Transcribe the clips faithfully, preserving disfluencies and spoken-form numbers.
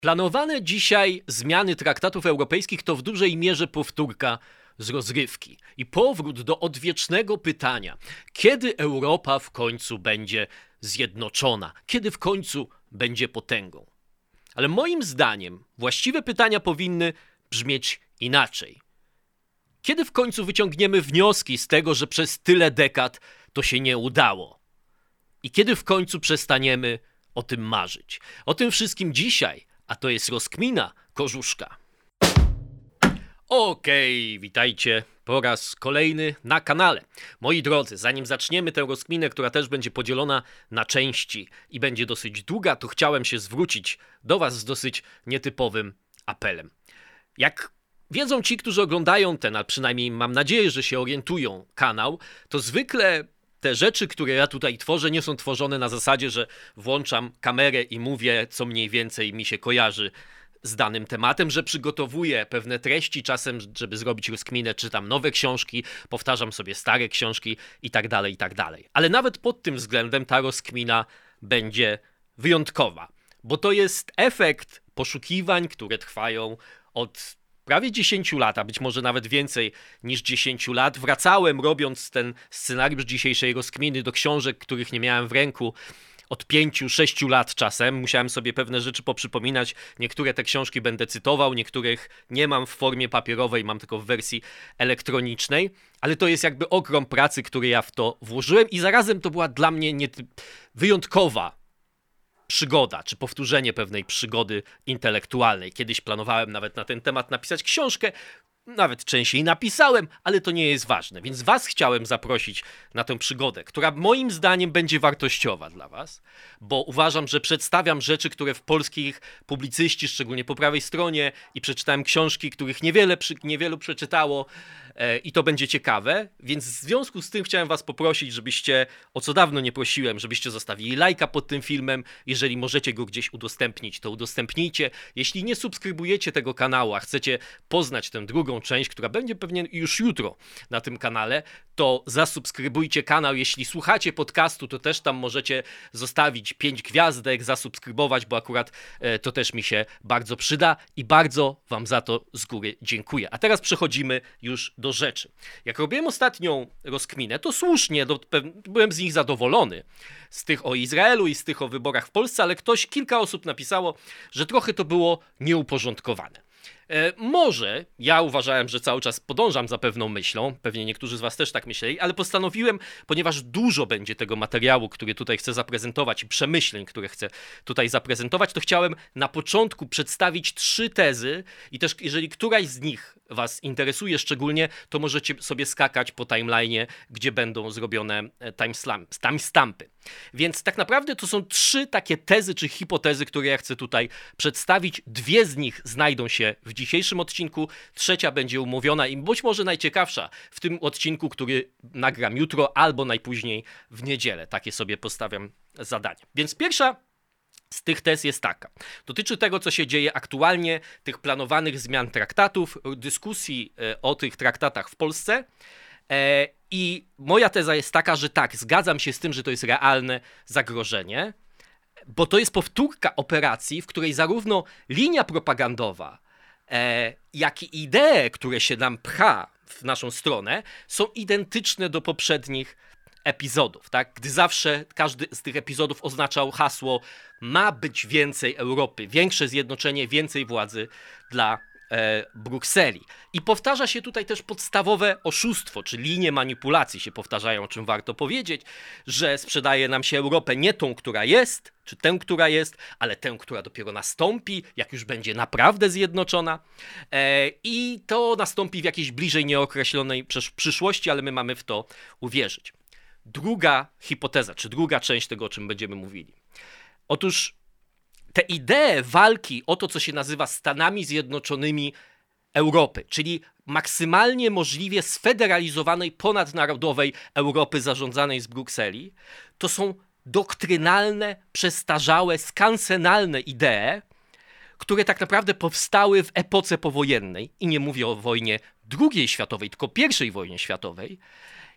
Planowane dzisiaj zmiany traktatów europejskich to w dużej mierze powtórka z rozrywki i powrót do odwiecznego pytania, kiedy Europa w końcu będzie zjednoczona, kiedy w końcu będzie potęgą. Ale moim zdaniem właściwe pytania powinny brzmieć inaczej. Kiedy w końcu wyciągniemy wnioski z tego, że przez tyle dekad to się nie udało? I kiedy w końcu przestaniemy o tym marzyć? O tym wszystkim dzisiaj, a to jest rozkmina Korzuszka. Okej, witajcie po raz kolejny na kanale. Moi drodzy, zanim zaczniemy tę rozkminę, która też będzie podzielona na części i będzie dosyć długa, to chciałem się zwrócić do was z dosyć nietypowym apelem. Jak wiedzą ci, którzy oglądają ten, a przynajmniej mam nadzieję, że się orientują, kanał, to zwykle te rzeczy, które ja tutaj tworzę, nie są tworzone na zasadzie, że włączam kamerę i mówię, co mniej więcej mi się kojarzy z danym tematem, że przygotowuję pewne treści czasem, żeby zrobić rozkminę, czytam nowe książki, powtarzam sobie stare książki i tak dalej, i tak dalej. Ale nawet pod tym względem ta rozkmina będzie wyjątkowa, bo to jest efekt poszukiwań, które trwają od prawie dziesięć lat, a być może nawet więcej niż dziesięć lat. Wracałem, robiąc ten scenariusz dzisiejszej rozkminy, do książek, których nie miałem w ręku od pięciu, sześciu lat czasem. Musiałem sobie pewne rzeczy poprzypominać. Niektóre te książki będę cytował, niektórych nie mam w formie papierowej, mam tylko w wersji elektronicznej. Ale to jest jakby ogrom pracy, który ja w to włożyłem i zarazem to była dla mnie niety- wyjątkowa przygoda, czy powtórzenie pewnej przygody intelektualnej. Kiedyś planowałem nawet na ten temat napisać książkę, nawet częściej napisałem, ale to nie jest ważne, więc was chciałem zaprosić na tę przygodę, która moim zdaniem będzie wartościowa dla was, bo uważam, że przedstawiam rzeczy, które w polskich publicyści, szczególnie po prawej stronie, i przeczytałem książki, których niewiele, niewielu przeczytało, e, i to będzie ciekawe, więc w związku z tym chciałem was poprosić, żebyście, o co dawno nie prosiłem, żebyście zostawili lajka pod tym filmem. Jeżeli możecie go gdzieś udostępnić, to udostępnijcie. Jeśli nie subskrybujecie tego kanału, a chcecie poznać tę drugą część, która będzie pewnie już jutro na tym kanale, to zasubskrybujcie kanał. Jeśli słuchacie podcastu, to też tam możecie zostawić pięć gwiazdek, zasubskrybować, bo akurat e, to też mi się bardzo przyda i bardzo wam za to z góry dziękuję. A teraz przechodzimy już do rzeczy. Jak robiłem ostatnią rozkminę, to słusznie, do, byłem z nich zadowolony, z tych o Izraelu i z tych o wyborach w Polsce, ale ktoś, kilka osób napisało, że trochę to było nieuporządkowane. E, może ja uważałem, że cały czas podążam za pewną myślą, pewnie niektórzy z was też tak myśleli, ale postanowiłem, ponieważ dużo będzie tego materiału, który tutaj chcę zaprezentować i przemyśleń, które chcę tutaj zaprezentować, to chciałem na początku przedstawić trzy tezy i też jeżeli któraś z nich was interesuje szczególnie, to możecie sobie skakać po timeline'ie, gdzie będą zrobione timestampy. Więc tak naprawdę to są trzy takie tezy czy hipotezy, które ja chcę tutaj przedstawić. Dwie z nich znajdą się w dzisiejszym odcinku, trzecia będzie umówiona i być może najciekawsza w tym odcinku, który nagram jutro albo najpóźniej w niedzielę. Takie sobie postawiam zadanie. Więc pierwsza z tych tez jest taka. Dotyczy tego, co się dzieje aktualnie, tych planowanych zmian traktatów, dyskusji o tych traktatach w Polsce. I moja teza jest taka, że tak, zgadzam się z tym, że to jest realne zagrożenie, bo to jest powtórka operacji, w której zarówno linia propagandowa, jak i idee, które się nam pcha w naszą stronę, są identyczne do poprzednich epizodów, tak? Gdy zawsze każdy z tych epizodów oznaczał hasło ma być więcej Europy, większe zjednoczenie, więcej władzy dla e, Brukseli. I powtarza się tutaj też podstawowe oszustwo, czy linie manipulacji się powtarzają, o czym warto powiedzieć, że sprzedaje nam się Europę nie tą, która jest, czy tę, która jest, ale tę, która dopiero nastąpi, jak już będzie naprawdę zjednoczona. E, I to nastąpi w jakiejś bliżej nieokreślonej przyszłości, ale my mamy w to uwierzyć. Druga hipoteza, czy druga część tego, o czym będziemy mówili. Otóż te idee walki o to, co się nazywa Stanami Zjednoczonymi Europy, czyli maksymalnie możliwie sfederalizowanej, ponadnarodowej Europy zarządzanej z Brukseli, to są doktrynalne, przestarzałe, skansenalne idee, które tak naprawdę powstały w epoce powojennej. I nie mówię o wojnie drugiej światowej, tylko pierwszej wojnie światowej.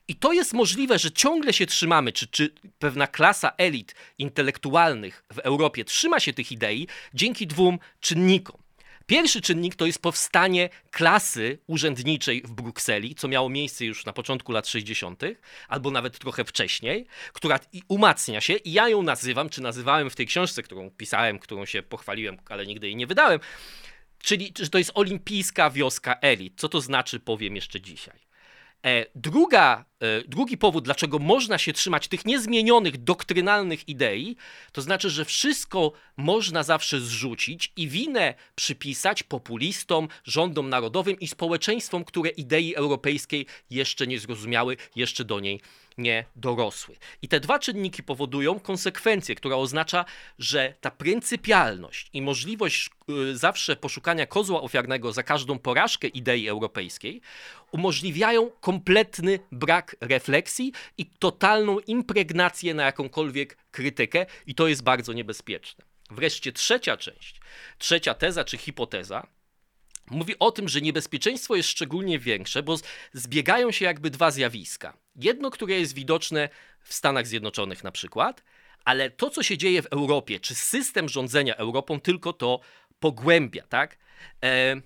I to jest możliwe, że ciągle się trzymamy, czy, czy pewna klasa elit intelektualnych w Europie trzyma się tych idei dzięki dwóm czynnikom. Pierwszy czynnik to jest powstanie klasy urzędniczej w Brukseli, co miało miejsce już na początku lat sześćdziesiątych, albo nawet trochę wcześniej, która umacnia się i ja ją nazywam, czy nazywałem w tej książce, którą pisałem, którą się pochwaliłem, ale nigdy jej nie wydałem, czyli że to jest olimpijska wioska elit. Co to znaczy, powiem jeszcze dzisiaj. E, druga, e, drugi powód, dlaczego można się trzymać tych niezmienionych, doktrynalnych idei, to znaczy, że wszystko można zawsze zrzucić i winę przypisać populistom, rządom narodowym i społeczeństwom, które idei europejskiej jeszcze nie zrozumiały, jeszcze do niej nie dorosły. I te dwa czynniki powodują konsekwencję, która oznacza, że ta pryncypialność i możliwość y, zawsze poszukania kozła ofiarnego za każdą porażkę idei europejskiej umożliwiają kompletny brak refleksji i totalną impregnację na jakąkolwiek krytykę i to jest bardzo niebezpieczne. Wreszcie trzecia część, trzecia teza czy hipoteza mówi o tym, że niebezpieczeństwo jest szczególnie większe, bo zbiegają się jakby dwa zjawiska. Jedno, które jest widoczne w Stanach Zjednoczonych na przykład, ale to, co się dzieje w Europie, czy system rządzenia Europą tylko to pogłębia, tak? E,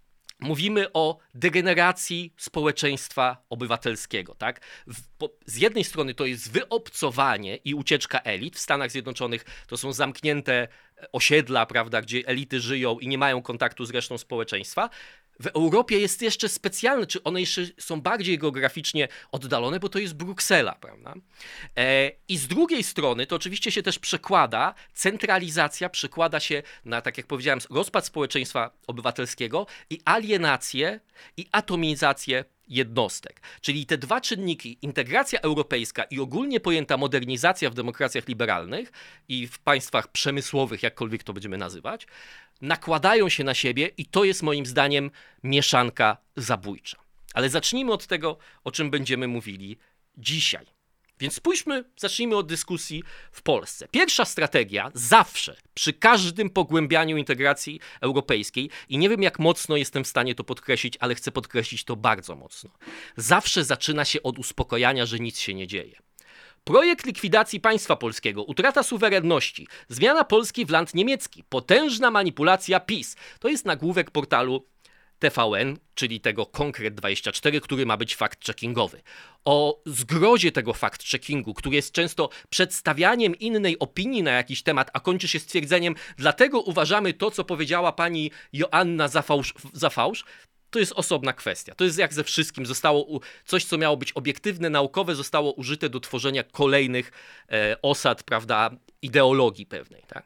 mówimy o degeneracji społeczeństwa obywatelskiego, tak? W, po, z jednej strony to jest wyobcowanie i ucieczka elit. W Stanach Zjednoczonych to są zamknięte osiedla, prawda, gdzie elity żyją i nie mają kontaktu z resztą społeczeństwa. W Europie jest jeszcze specjalne, czy one jeszcze są bardziej geograficznie oddalone, bo to jest Bruksela, prawda? E, I z drugiej strony to oczywiście się też przekłada, centralizacja przekłada się na, tak jak powiedziałem, rozpad społeczeństwa obywatelskiego i alienację i atomizację jednostek. Czyli te dwa czynniki, integracja europejska i ogólnie pojęta modernizacja w demokracjach liberalnych i w państwach przemysłowych, jakkolwiek to będziemy nazywać, nakładają się na siebie i to jest moim zdaniem mieszanka zabójcza. Ale zacznijmy od tego, o czym będziemy mówili dzisiaj. Więc spójrzmy, zacznijmy od dyskusji w Polsce. Pierwsza strategia zawsze, przy każdym pogłębianiu integracji europejskiej, i nie wiem jak mocno jestem w stanie to podkreślić, ale chcę podkreślić to bardzo mocno, zawsze zaczyna się od uspokojania, że nic się nie dzieje. Projekt likwidacji państwa polskiego, utrata suwerenności, zmiana Polski w land niemiecki, potężna manipulacja PiS. To jest nagłówek portalu T V N, czyli tego Konkret dwadzieścia cztery, który ma być fact-checkingowy. O zgrozie tego fact-checkingu, który jest często przedstawianiem innej opinii na jakiś temat, a kończy się stwierdzeniem, dlatego uważamy to, co powiedziała pani Joanna za fałsz, za fałsz, to jest osobna kwestia. To jest jak ze wszystkim. Zostało u... coś, co miało być obiektywne, naukowe, zostało użyte do tworzenia kolejnych e, osad, prawda, ideologii pewnej. Tak?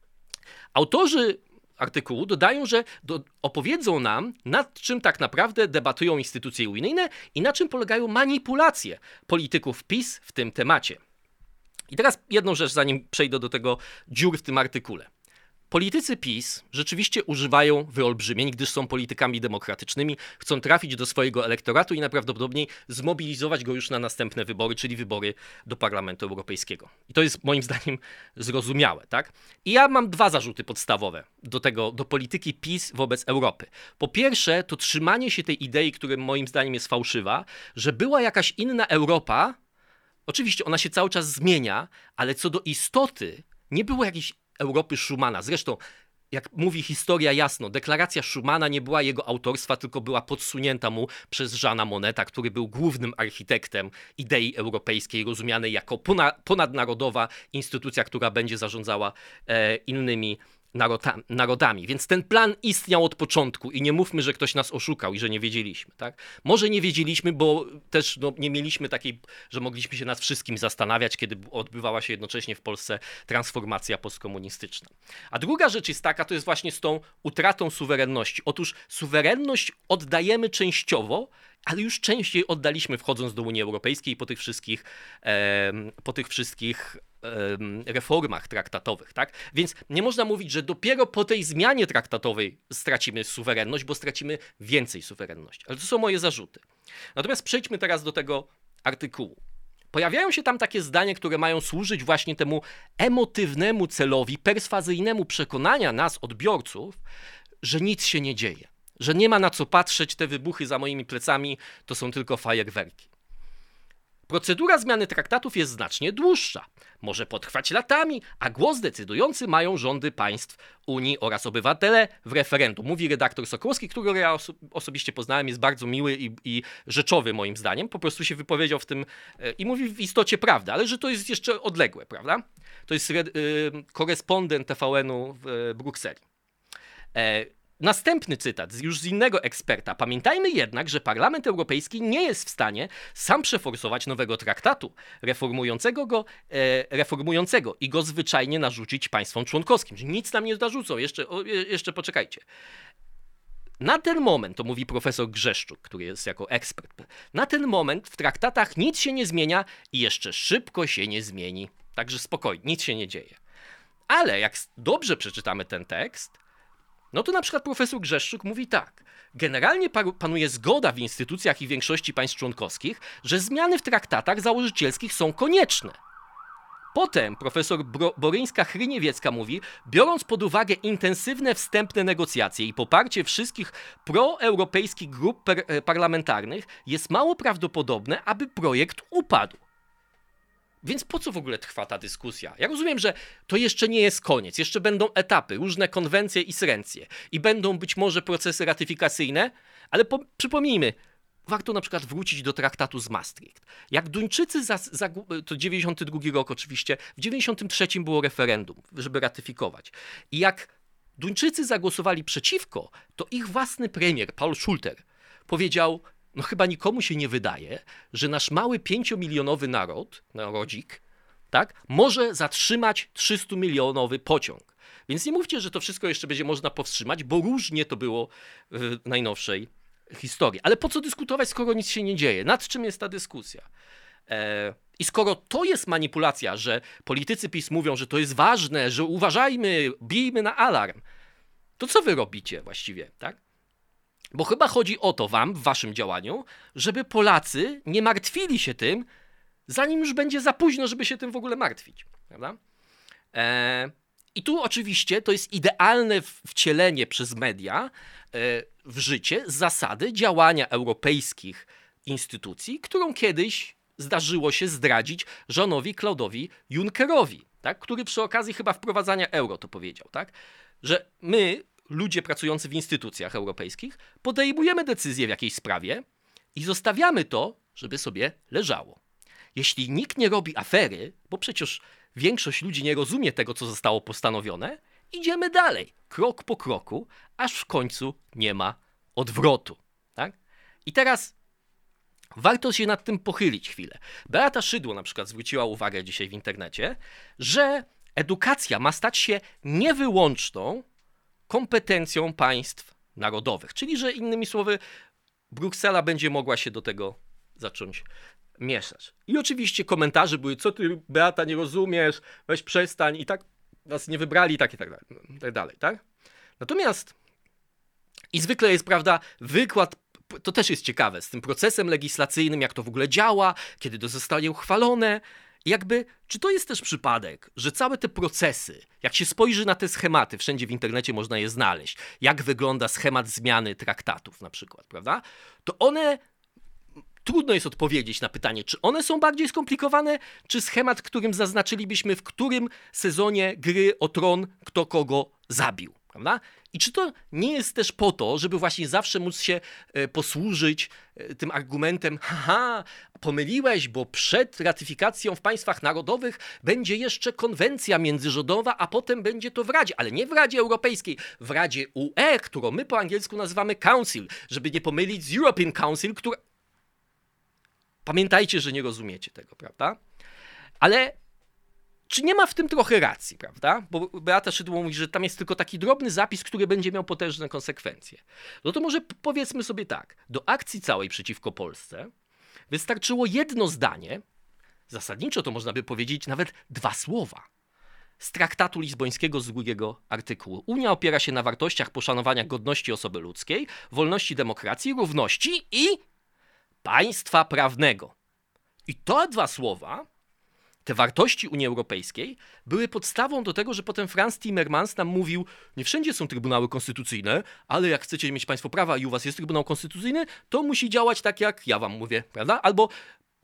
Autorzy artykułu dodają, że do, opowiedzą nam, nad czym tak naprawdę debatują instytucje unijne i na czym polegają manipulacje polityków PiS w tym temacie. I teraz jedną rzecz, zanim przejdę do tego dziur w tym artykule. Politycy PiS rzeczywiście używają wyolbrzymień, gdyż są politykami demokratycznymi, chcą trafić do swojego elektoratu i najprawdopodobniej zmobilizować go już na następne wybory, czyli wybory do Parlamentu Europejskiego. I to jest moim zdaniem zrozumiałe, tak? I ja mam dwa zarzuty podstawowe do tego, do polityki PiS wobec Europy. Po pierwsze, to trzymanie się tej idei, która moim zdaniem jest fałszywa, że była jakaś inna Europa. Oczywiście ona się cały czas zmienia, ale co do istoty nie było jakiejś Europy Schumana. Zresztą, jak mówi historia jasno, deklaracja Schumana nie była jego autorstwa, tylko była podsunięta mu przez Jeana Monneta, który był głównym architektem idei europejskiej, rozumianej jako ponadnarodowa instytucja, która będzie zarządzała e, innymi Narodami, narodami. Więc ten plan istniał od początku i nie mówmy, że ktoś nas oszukał i że nie wiedzieliśmy. Tak? Może nie wiedzieliśmy, bo też no, nie mieliśmy takiej, że mogliśmy się nad wszystkim zastanawiać, kiedy odbywała się jednocześnie w Polsce transformacja postkomunistyczna. A druga rzecz jest taka, to jest właśnie z tą utratą suwerenności. Otóż suwerenność oddajemy częściowo, ale już częściej oddaliśmy wchodząc do Unii Europejskiej po tych wszystkich, e, po tych wszystkich reformach traktatowych, tak? Więc nie można mówić, że dopiero po tej zmianie traktatowej stracimy suwerenność, bo stracimy więcej suwerenności. Ale to są moje zarzuty. Natomiast przejdźmy teraz do tego artykułu. Pojawiają się tam takie zdania, które mają służyć właśnie temu emotywnemu celowi, perswazyjnemu przekonania nas, odbiorców, że nic się nie dzieje, że nie ma na co patrzeć, te wybuchy za moimi plecami to są tylko fajerwerki. Procedura zmiany traktatów jest znacznie dłuższa. Może potrwać latami, a głos decydujący mają rządy państw Unii oraz obywatele w referendum. Mówi redaktor Sokołowski, którego ja oso- osobiście poznałem, jest bardzo miły i, i rzeczowy moim zdaniem. Po prostu się wypowiedział w tym e, i mówi w istocie prawdę, ale że to jest jeszcze odległe, prawda? To jest red, y, korespondent T V N-u w y, Brukseli. E, Następny cytat już z innego eksperta. Pamiętajmy jednak, że Parlament Europejski nie jest w stanie sam przeforsować nowego traktatu reformującego go, e, reformującego i go zwyczajnie narzucić państwom członkowskim. Nic nam nie narzucą, jeszcze, o, jeszcze poczekajcie. Na ten moment, to mówi profesor Grzeszczuk, który jest jako ekspert, na ten moment w traktatach nic się nie zmienia i jeszcze szybko się nie zmieni. Także spokojnie, nic się nie dzieje. Ale jak dobrze przeczytamy ten tekst, no to na przykład profesor Grzeszczuk mówi tak. Generalnie panuje zgoda w instytucjach i większości państw członkowskich, że zmiany w traktatach założycielskich są konieczne. Potem profesor Bro- Boryńska-Hryniewiecka mówi, biorąc pod uwagę intensywne wstępne negocjacje i poparcie wszystkich proeuropejskich grup per- parlamentarnych, jest mało prawdopodobne, aby projekt upadł. Więc po co w ogóle trwa ta dyskusja? Ja rozumiem, że to jeszcze nie jest koniec. Jeszcze będą etapy, różne konwencje i srencje. I będą być może procesy ratyfikacyjne, ale po, przypomnijmy, warto na przykład wrócić do traktatu z Maastricht. Jak Duńczycy, za, za, to dziewięćdziesiąty drugi rok oczywiście, w dziewięćdziesiątym trzecim było referendum, żeby ratyfikować. I jak Duńczycy zagłosowali przeciwko, to ich własny premier, Paul Schulter, powiedział, no chyba nikomu się nie wydaje, że nasz mały pięciomilionowy naród, narodzik, tak, może zatrzymać trzystu-milionowy pociąg. Więc nie mówcie, że to wszystko jeszcze będzie można powstrzymać, bo różnie to było w najnowszej historii. Ale po co dyskutować, skoro nic się nie dzieje? Nad czym jest ta dyskusja? E, I skoro to jest manipulacja, że politycy PiS mówią, że to jest ważne, że uważajmy, bijmy na alarm, to co wy robicie właściwie, tak? Bo chyba chodzi o to wam, w waszym działaniu, żeby Polacy nie martwili się tym, zanim już będzie za późno, żeby się tym w ogóle martwić. Prawda? E, I tu oczywiście to jest idealne wcielenie przez media e, w życie zasady działania europejskich instytucji, którą kiedyś zdarzyło się zdradzić Jeanowi Claude'owi Junckerowi, tak? Który przy okazji chyba wprowadzania euro to powiedział, tak? Że my, ludzie pracujący w instytucjach europejskich, podejmujemy decyzję w jakiejś sprawie i zostawiamy to, żeby sobie leżało. Jeśli nikt nie robi afery, bo przecież większość ludzi nie rozumie tego, co zostało postanowione, idziemy dalej, krok po kroku, aż w końcu nie ma odwrotu. Tak? I teraz warto się nad tym pochylić chwilę. Beata Szydło na przykład zwróciła uwagę dzisiaj w internecie, że edukacja ma stać się niewyłączną kompetencją państw narodowych. Czyli, że innymi słowy, Bruksela będzie mogła się do tego zacząć mieszać. I oczywiście komentarze były, co ty, Beata, nie rozumiesz, weź przestań i tak nas nie wybrali, i tak i tak dalej, i tak dalej, tak? Natomiast i zwykle jest, prawda, wykład, to też jest ciekawe, z tym procesem legislacyjnym, jak to w ogóle działa, kiedy to zostanie uchwalone. I jakby, czy to jest też przypadek, że całe te procesy, jak się spojrzy na te schematy, wszędzie w internecie można je znaleźć, jak wygląda schemat zmiany traktatów na przykład, prawda? To one, trudno jest odpowiedzieć na pytanie, czy one są bardziej skomplikowane, czy schemat, którym zaznaczylibyśmy, w którym sezonie gry o tron kto kogo zabił, prawda? I czy to nie jest też po to, żeby właśnie zawsze móc się e, posłużyć e, tym argumentem, haha, pomyliłeś, bo przed ratyfikacją w państwach narodowych będzie jeszcze konwencja międzyrządowa, a potem będzie to w Radzie, ale nie w Radzie Europejskiej, w Radzie U E, którą my po angielsku nazywamy Council, żeby nie pomylić z European Council, która... Pamiętajcie, że nie rozumiecie tego, prawda? Ale czy nie ma w tym trochę racji, prawda? Bo Beata Szydło mówi, że tam jest tylko taki drobny zapis, który będzie miał potężne konsekwencje. No to może powiedzmy sobie tak, do akcji całej przeciwko Polsce wystarczyło jedno zdanie, zasadniczo to można by powiedzieć nawet dwa słowa, z traktatu lizbońskiego z drugiego artykułu. Unia opiera się na wartościach poszanowania godności osoby ludzkiej, wolności, demokracji, równości i państwa prawnego. I te dwa słowa, te wartości Unii Europejskiej, były podstawą do tego, że potem Franz Timmermans nam mówił, nie wszędzie są trybunały konstytucyjne, ale jak chcecie mieć państwo prawa i u was jest trybunał konstytucyjny, to musi działać tak, jak ja wam mówię, prawda? Albo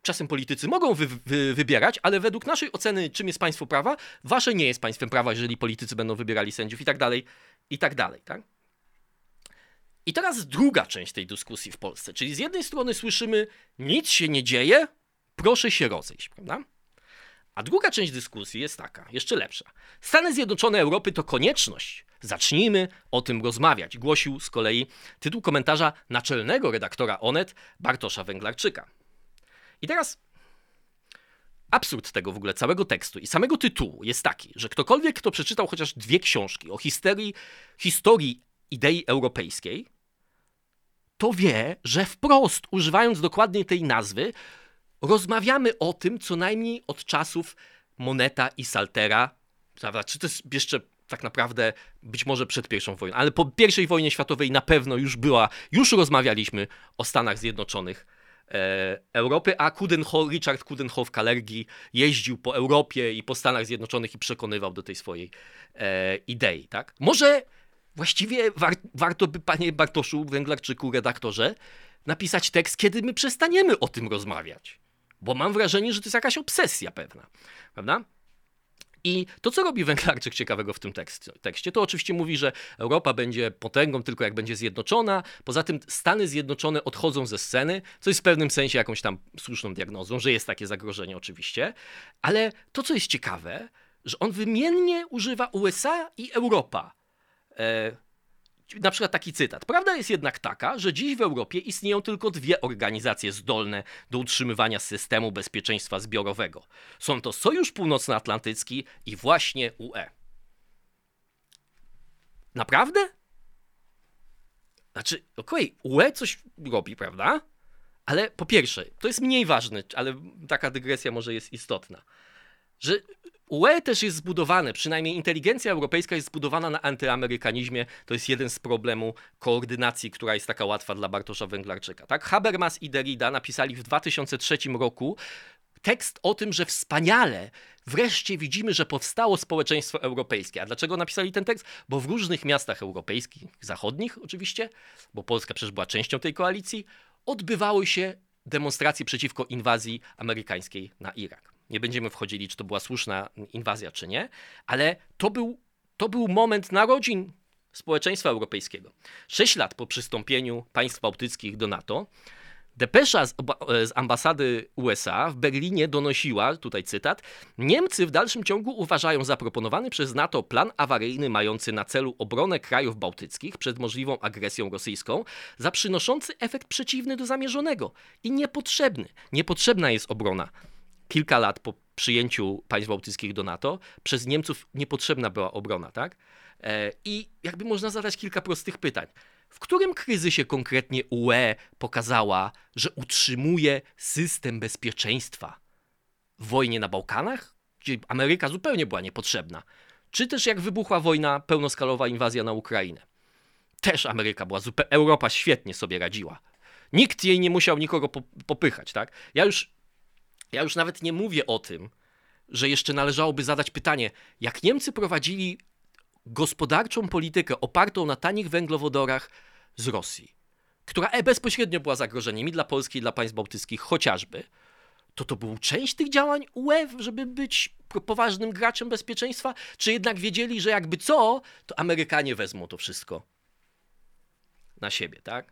czasem politycy mogą wy, wy, wybierać, ale według naszej oceny, czym jest państwo prawa, wasze nie jest państwem prawa, jeżeli politycy będą wybierali sędziów i tak dalej, i tak dalej, tak? I teraz druga część tej dyskusji w Polsce, czyli z jednej strony słyszymy, nic się nie dzieje, proszę się rozejść, prawda? A druga część dyskusji jest taka, jeszcze lepsza. Stany Zjednoczone Europy to konieczność. Zacznijmy o tym rozmawiać, głosił z kolei tytuł komentarza naczelnego redaktora Onet Bartosza Węglarczyka. I teraz absurd tego w ogóle całego tekstu i samego tytułu jest taki, że ktokolwiek, kto przeczytał chociaż dwie książki o historii, historii idei europejskiej, to wie, że wprost, używając dokładnie tej nazwy, rozmawiamy o tym co najmniej od czasów Moneta i Saltera, prawda? Czy to jest jeszcze tak naprawdę być może przed pierwszą wojną, ale po pierwszej wojnie światowej na pewno już była, już rozmawialiśmy o Stanach Zjednoczonych e, Europy, a Coudenhove, Richard Coudenhove-Kalergi jeździł po Europie i po Stanach Zjednoczonych i przekonywał do tej swojej e, idei, tak? Może właściwie war, warto by, panie Bartoszu Węglarczyku, redaktorze, napisać tekst, kiedy my przestaniemy o tym rozmawiać. Bo mam wrażenie, że to jest jakaś obsesja pewna, prawda? I to, co robi Węglarczyk ciekawego w tym tekście, to oczywiście mówi, że Europa będzie potęgą tylko jak będzie zjednoczona. Poza tym Stany Zjednoczone odchodzą ze sceny, co jest w pewnym sensie jakąś tam słuszną diagnozą, że jest takie zagrożenie oczywiście. Ale to, co jest ciekawe, że on wymiennie używa U S A i Europa. E, Na przykład taki cytat. Prawda jest jednak taka, że dziś w Europie istnieją tylko dwie organizacje zdolne do utrzymywania systemu bezpieczeństwa zbiorowego. Są to Sojusz Północnoatlantycki i właśnie U E. Naprawdę? Znaczy, okej, okay, U E coś robi, prawda? Ale po pierwsze, to jest mniej ważne, ale taka dygresja może jest istotna, że U E też jest zbudowane, przynajmniej inteligencja europejska jest zbudowana na antyamerykanizmie. To jest jeden z problemów koordynacji, która jest taka łatwa dla Bartosza Węglarczyka. Tak? Habermas i Derrida napisali w dwa tysiące trzecim roku tekst o tym, że wspaniale, wreszcie widzimy, że powstało społeczeństwo europejskie. A dlaczego napisali ten tekst? Bo w różnych miastach europejskich, zachodnich oczywiście, bo Polska przecież była częścią tej koalicji, odbywały się demonstracje przeciwko inwazji amerykańskiej na Irak. Nie będziemy wchodzili, czy to była słuszna inwazja, czy nie, ale to był, to był moment narodzin społeczeństwa europejskiego. Sześć lat po przystąpieniu państw bałtyckich do NATO, depesza z, z ambasady U S A w Berlinie donosiła, tutaj cytat, Niemcy w dalszym ciągu uważają zaproponowany przez NATO plan awaryjny mający na celu obronę krajów bałtyckich przed możliwą agresją rosyjską za przynoszący efekt przeciwny do zamierzonego i niepotrzebny. Niepotrzebna jest obrona. Kilka lat po przyjęciu państw bałtyckich do NATO przez Niemców niepotrzebna była obrona, tak? I jakby można zadać kilka prostych pytań. W którym kryzysie konkretnie U E pokazała, że utrzymuje system bezpieczeństwa? W wojnie na Bałkanach, gdzie Ameryka zupełnie była niepotrzebna. Czy też jak wybuchła wojna, pełnoskalowa inwazja na Ukrainę? Też Ameryka była zupełnie, Europa świetnie sobie radziła. Nikt jej nie musiał nikogo popychać, tak? Ja już Ja już nawet nie mówię o tym, że jeszcze należałoby zadać pytanie, jak Niemcy prowadzili gospodarczą politykę opartą na tanich węglowodorach z Rosji, która bezpośrednio była zagrożeniem i dla Polski, i dla państw bałtyckich chociażby, to to był część tych działań U E, żeby być poważnym graczem bezpieczeństwa, czy jednak wiedzieli, że jakby co, to Amerykanie wezmą to wszystko na siebie, tak?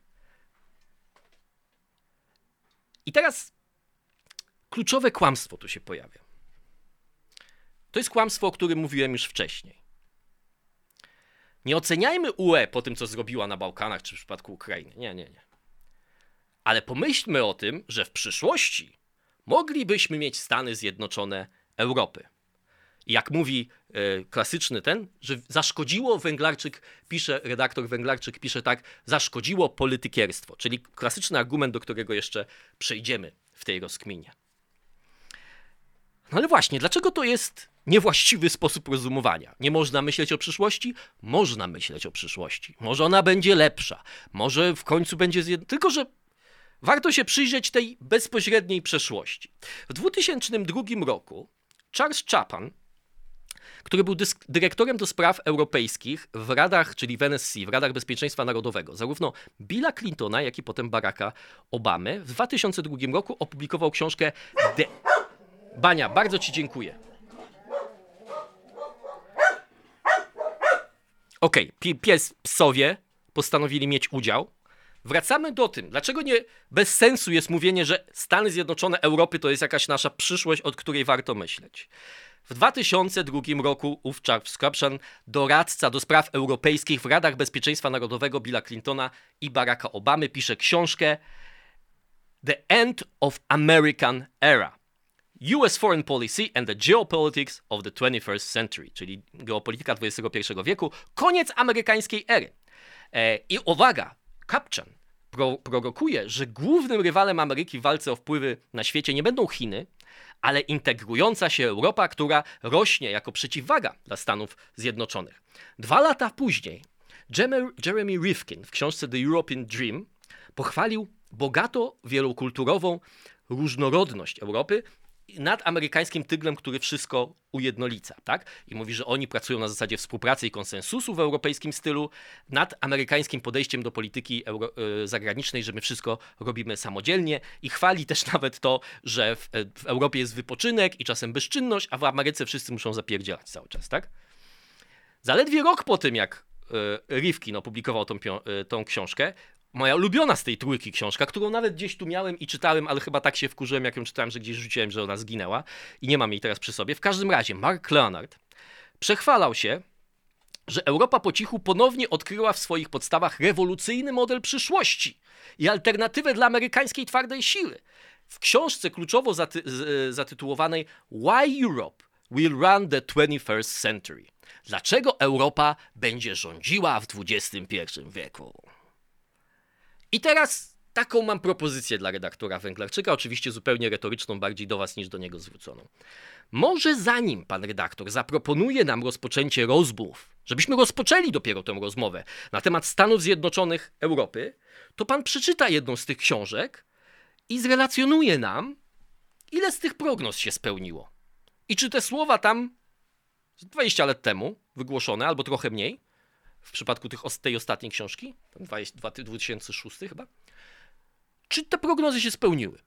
I teraz kluczowe kłamstwo tu się pojawia. To jest kłamstwo, o którym mówiłem już wcześniej. Nie oceniajmy U E po tym, co zrobiła na Bałkanach, czy w przypadku Ukrainy. Nie, nie, nie. Ale pomyślmy o tym, że w przyszłości moglibyśmy mieć Stany Zjednoczone Europy. I jak mówi y, klasyczny ten, że zaszkodziło Węglarczyk, pisze, redaktor Węglarczyk pisze tak, zaszkodziło politykierstwo, czyli klasyczny argument, do którego jeszcze przejdziemy w tej rozkminie. No ale właśnie, dlaczego to jest niewłaściwy sposób rozumowania? Nie można myśleć o przyszłości? Można myśleć o przyszłości. Może ona będzie lepsza, może w końcu będzie zjed... Tylko że warto się przyjrzeć tej bezpośredniej przeszłości. W dwutysięcznym drugim roku Charles Chapman który był dyrektorem do spraw europejskich w Radach, czyli w N S C, w Radach Bezpieczeństwa Narodowego, zarówno Billa Clintona, jak i potem Baracka Obamy, w dwa tysiące drugim roku opublikował książkę The... Bania, bardzo ci dziękuję. Okej, okay, pies, psowie postanowili mieć udział. Wracamy do tym, dlaczego nie bez sensu jest mówienie, że Stany Zjednoczone Europy to jest jakaś nasza przyszłość, od której warto myśleć. W dwa tysiące drugim roku ów Charles Kupchan, doradca do spraw europejskich w Radach Bezpieczeństwa Narodowego Billa Clintona i Baracka Obamy, pisze książkę The End of American Era. U S Foreign Policy and the Geopolitics of the twenty-first Century, czyli geopolityka dwudziestego pierwszego wieku, koniec amerykańskiej ery. E, I uwaga, Kupchan pro, prorokuje, że głównym rywalem Ameryki w walce o wpływy na świecie nie będą Chiny, ale integrująca się Europa, która rośnie jako przeciwwaga dla Stanów Zjednoczonych. Dwa lata później Jeremy Rifkin w książce The European Dream pochwalił bogato wielokulturową różnorodność Europy nad amerykańskim tyglem, który wszystko ujednolica, tak? I mówi, że oni pracują na zasadzie współpracy i konsensusu w europejskim stylu, nad amerykańskim podejściem do polityki euro, y, zagranicznej, że my wszystko robimy samodzielnie i chwali też nawet to, że w, w Europie jest wypoczynek i czasem bezczynność, a w Ameryce wszyscy muszą zapierdzielać cały czas, tak? Zaledwie rok po tym, jak y, Rifkin opublikował tą, y, tą książkę, moja ulubiona z tej trójki książka, którą nawet gdzieś tu miałem i czytałem, ale chyba tak się wkurzyłem, jak ją czytałem, że gdzieś rzuciłem, że ona zginęła i nie mam jej teraz przy sobie. W każdym razie Mark Leonard przechwalał się, że Europa po cichu ponownie odkryła w swoich podstawach rewolucyjny model przyszłości i alternatywę dla amerykańskiej twardej siły. W książce kluczowo zaty zatytułowanej Why Europe Will Run the twenty-first Century. Dlaczego Europa będzie rządziła w dwudziestym pierwszym wieku? I teraz taką mam propozycję dla redaktora Węglarczyka, oczywiście zupełnie retoryczną, bardziej do was niż do niego zwróconą. Może zanim pan redaktor zaproponuje nam rozpoczęcie rozmów, żebyśmy rozpoczęli dopiero tę rozmowę na temat Stanów Zjednoczonych Europy, to pan przeczyta jedną z tych książek i zrelacjonuje nam, ile z tych prognoz się spełniło. I czy te słowa tam dwadzieścia lat temu wygłoszone, albo trochę mniej, w przypadku tych, tej ostatniej książki, dwa tysiące szósty chyba, czy te prognozy się spełniły?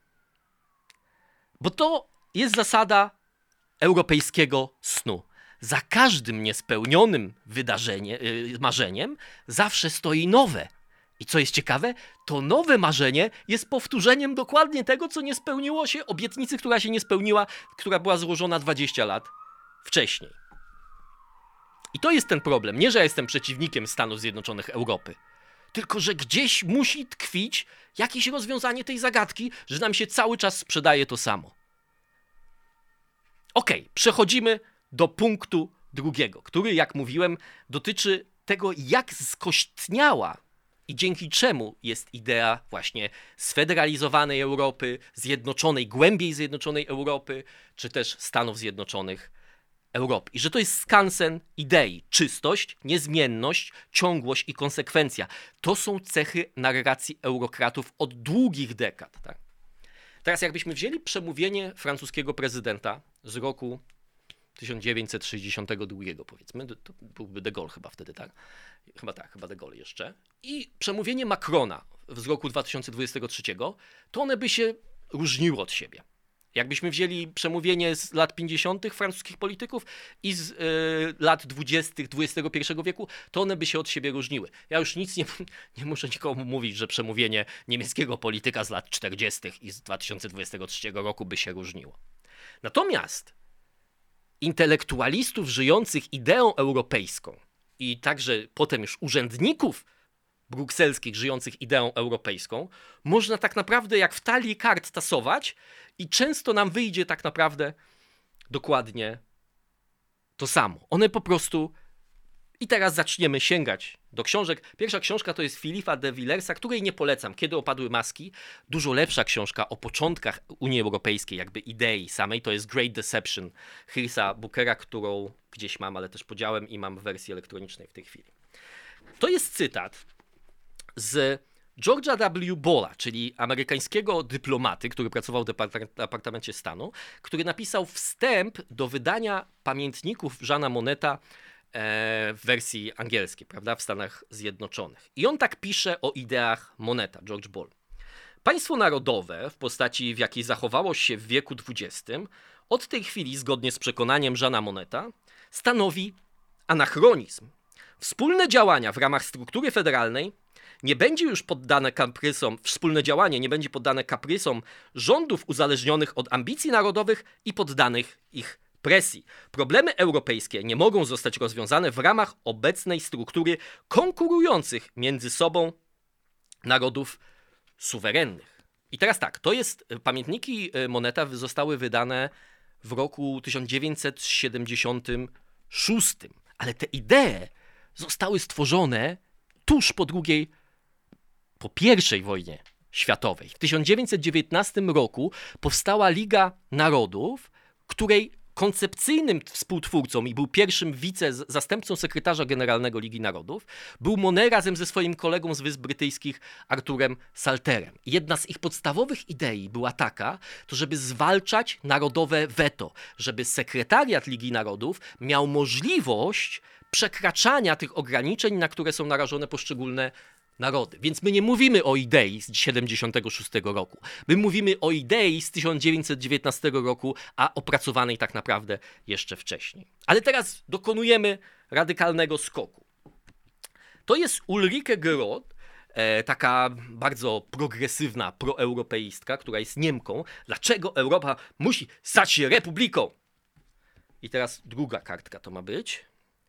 Bo to jest zasada europejskiego snu. Za każdym niespełnionym wydarzeniem, yy, marzeniem zawsze stoi nowe. I co jest ciekawe, to nowe marzenie jest powtórzeniem dokładnie tego, co nie spełniło się, obietnicy, która się nie spełniła, która była złożona dwadzieścia lat wcześniej. I to jest ten problem. Nie, że ja jestem przeciwnikiem Stanów Zjednoczonych Europy, tylko że gdzieś musi tkwić jakieś rozwiązanie tej zagadki, że nam się cały czas sprzedaje to samo. Okej, przechodzimy do punktu drugiego, który, jak mówiłem, dotyczy tego, jak skośtniała i dzięki czemu jest idea właśnie sfederalizowanej Europy, zjednoczonej, głębiej zjednoczonej Europy, czy też Stanów Zjednoczonych Europy. I że to jest skansen idei. Czystość, niezmienność, ciągłość i konsekwencja. To są cechy narracji eurokratów od długich dekad. Tak? Teraz jakbyśmy wzięli przemówienie francuskiego prezydenta z roku tysiąc dziewięćset sześćdziesiątego drugiego, powiedzmy, to byłby de Gaulle chyba wtedy, tak? Chyba tak, chyba de Gaulle jeszcze. I przemówienie Macrona z roku dwa tysiące dwudziestego trzeciego, to one by się różniły od siebie. Jakbyśmy wzięli przemówienie z lat pięćdziesiątych francuskich polityków i z y, lat dwudziestych dwudziestego pierwszego wieku, to one by się od siebie różniły. Ja już nic nie, nie muszę nikomu mówić, że przemówienie niemieckiego polityka z lat czterdziestych i z dwa tysiące dwudziestego trzeciego roku by się różniło. Natomiast intelektualistów żyjących ideą europejską i także potem już urzędników brukselskich żyjących ideą europejską można tak naprawdę jak w talii kart tasować i często nam wyjdzie tak naprawdę dokładnie to samo. One po prostu... I teraz zaczniemy sięgać do książek. Pierwsza książka to jest Philippa de Villersa, której nie polecam. Kiedy opadły maski? Dużo lepsza książka o początkach Unii Europejskiej, jakby idei samej, to jest Great Deception Chrisa Bookera, którą gdzieś mam, ale też podziałem i mam w wersji elektronicznej w tej chwili. To jest cytat z George'a W. Balla, czyli amerykańskiego dyplomaty, który pracował w Departamencie Stanu, który napisał wstęp do wydania pamiętników Jeana Monneta w wersji angielskiej, prawda, w Stanach Zjednoczonych. I on tak pisze o ideach Monneta, George Ball. Państwo narodowe, w postaci w jakiej zachowało się w wieku dwudziestym, od tej chwili, zgodnie z przekonaniem Jeana Monneta, stanowi anachronizm. Wspólne działania w ramach struktury federalnej nie będzie już poddane kaprysom, wspólne działanie nie będzie poddane kaprysom rządów uzależnionych od ambicji narodowych i poddanych ich presji. Problemy europejskie nie mogą zostać rozwiązane w ramach obecnej struktury konkurujących między sobą narodów suwerennych. I teraz tak, to jest, pamiętniki Monneta zostały wydane w roku tysiąc dziewięćset siedemdziesiątym szóstym, ale te idee zostały stworzone tuż po drugiej, po pierwszej wojnie światowej. W tysiąc dziewięćset dziewiętnastym roku powstała Liga Narodów, której koncepcyjnym współtwórcą i był pierwszym wice, zastępcą sekretarza generalnego Ligi Narodów, był Monnet razem ze swoim kolegą z Wysp Brytyjskich Arturem Salterem. Jedna z ich podstawowych idei była taka, to żeby zwalczać narodowe weto, żeby sekretariat Ligi Narodów miał możliwość przekraczania tych ograniczeń, na które są narażone poszczególne narody. Więc my nie mówimy o idei z siedemdziesiątego szóstego roku. My mówimy o idei z tysiąc dziewięćset dziewiętnastego roku, a opracowanej tak naprawdę jeszcze wcześniej. Ale teraz dokonujemy radykalnego skoku. To jest Ulrike Gerold, e, taka bardzo progresywna proeuropeistka, która jest Niemką. Dlaczego Europa musi stać się republiką? I teraz druga kartka to ma być.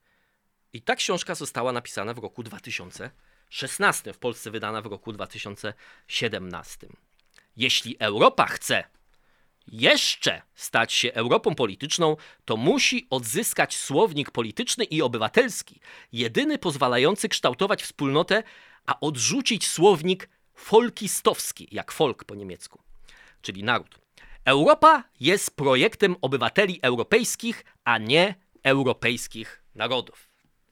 I ta książka została napisana w roku dwa tysiące szesnastym, w Polsce wydana w roku dwa tysiące siedemnastym. Jeśli Europa chce jeszcze stać się Europą polityczną, to musi odzyskać słownik polityczny i obywatelski, jedyny pozwalający kształtować wspólnotę, a odrzucić słownik folkistowski, jak folk po niemiecku, czyli naród. Europa jest projektem obywateli europejskich, a nie europejskich narodów.